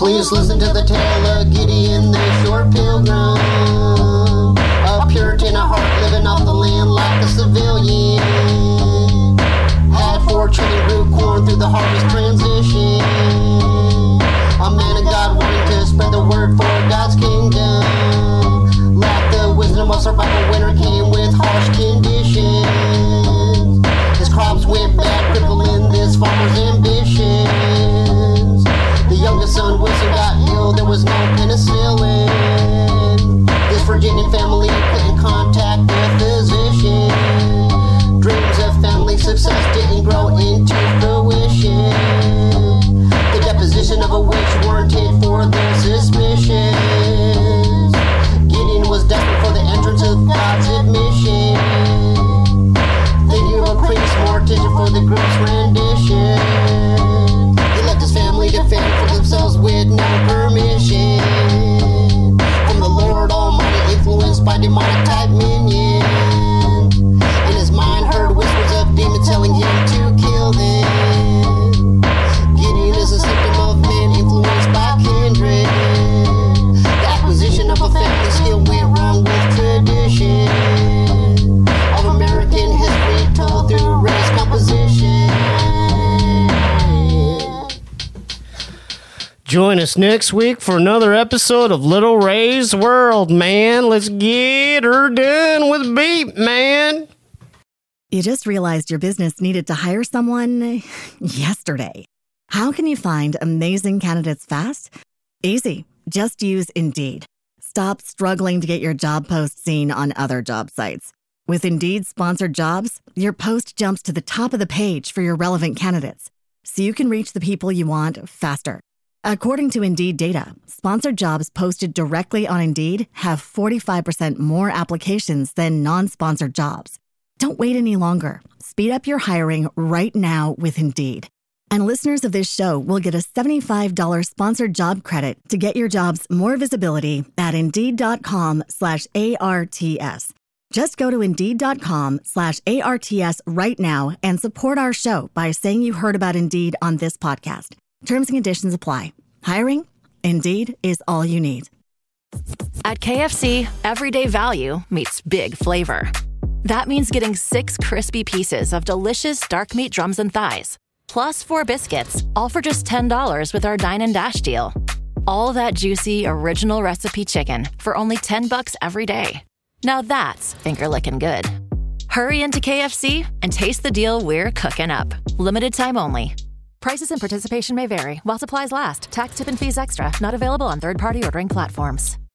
Please listen to the tale of Gideon, the short pilgrim. A Puritan at heart, living off the land like a civilian. Had four children, grew corn through the harvest transition. A man of God wanting to spread the word for God's kingdom. Lacked the wisdom of survival, winter came with harsh conditions. His crops went bad, crippling this farmer's ambitions. The youngest son, Wilson, got ill, there was no penicillin. This Virginian family couldn't contact their physician. Dreams of family success didn't grow into fruition. The deposition of a witch warranted for their suspicions. Gideon was desperate for the entrance of God's admission. Thinking of a priest, mortician for the group's rendition. He left his family to fend for themselves with no permission. From the Lord Almighty, influenced by demonic type minions. In his mind heard whispers of demons telling him to kill them. Gideon is a symptom of men influenced by kindred. The acquisition of a family skill went wrong with tradition. Of American history told through race composition. Join us next week for another episode of Little Ray's World, man. Let's get her done with beat, man. You just realized your business needed to hire someone yesterday. How can you find amazing candidates fast? Easy. Just use Indeed. Stop struggling to get your job post seen on other job sites. With Indeed sponsored jobs, your post jumps to the top of the page for your relevant candidates, so you can reach the people you want faster. According to Indeed data, sponsored jobs posted directly on Indeed have forty-five percent more applications than non-sponsored jobs. Don't wait any longer. Speed up your hiring right now with Indeed. And listeners of this show will get a seventy-five dollars sponsored job credit to get your jobs more visibility at Indeed.com slash ARTS. Just go to Indeed.com slash ARTS right now and support our show by saying you heard about Indeed on this podcast. Terms and conditions apply. Hiring? Indeed is all you need. At K F C, everyday value meets big flavor. That means getting six crispy pieces of delicious dark meat drums and thighs, plus four biscuits, all for just ten dollars with our Dine and Dash deal. All that juicy, original recipe chicken for only ten bucks every day. Now that's finger-licking good. Hurry into K F C and taste the deal we're cooking up. Limited time only. Prices and participation may vary while supplies last. Tax, tip, and fees extra. Not available on third-party ordering platforms.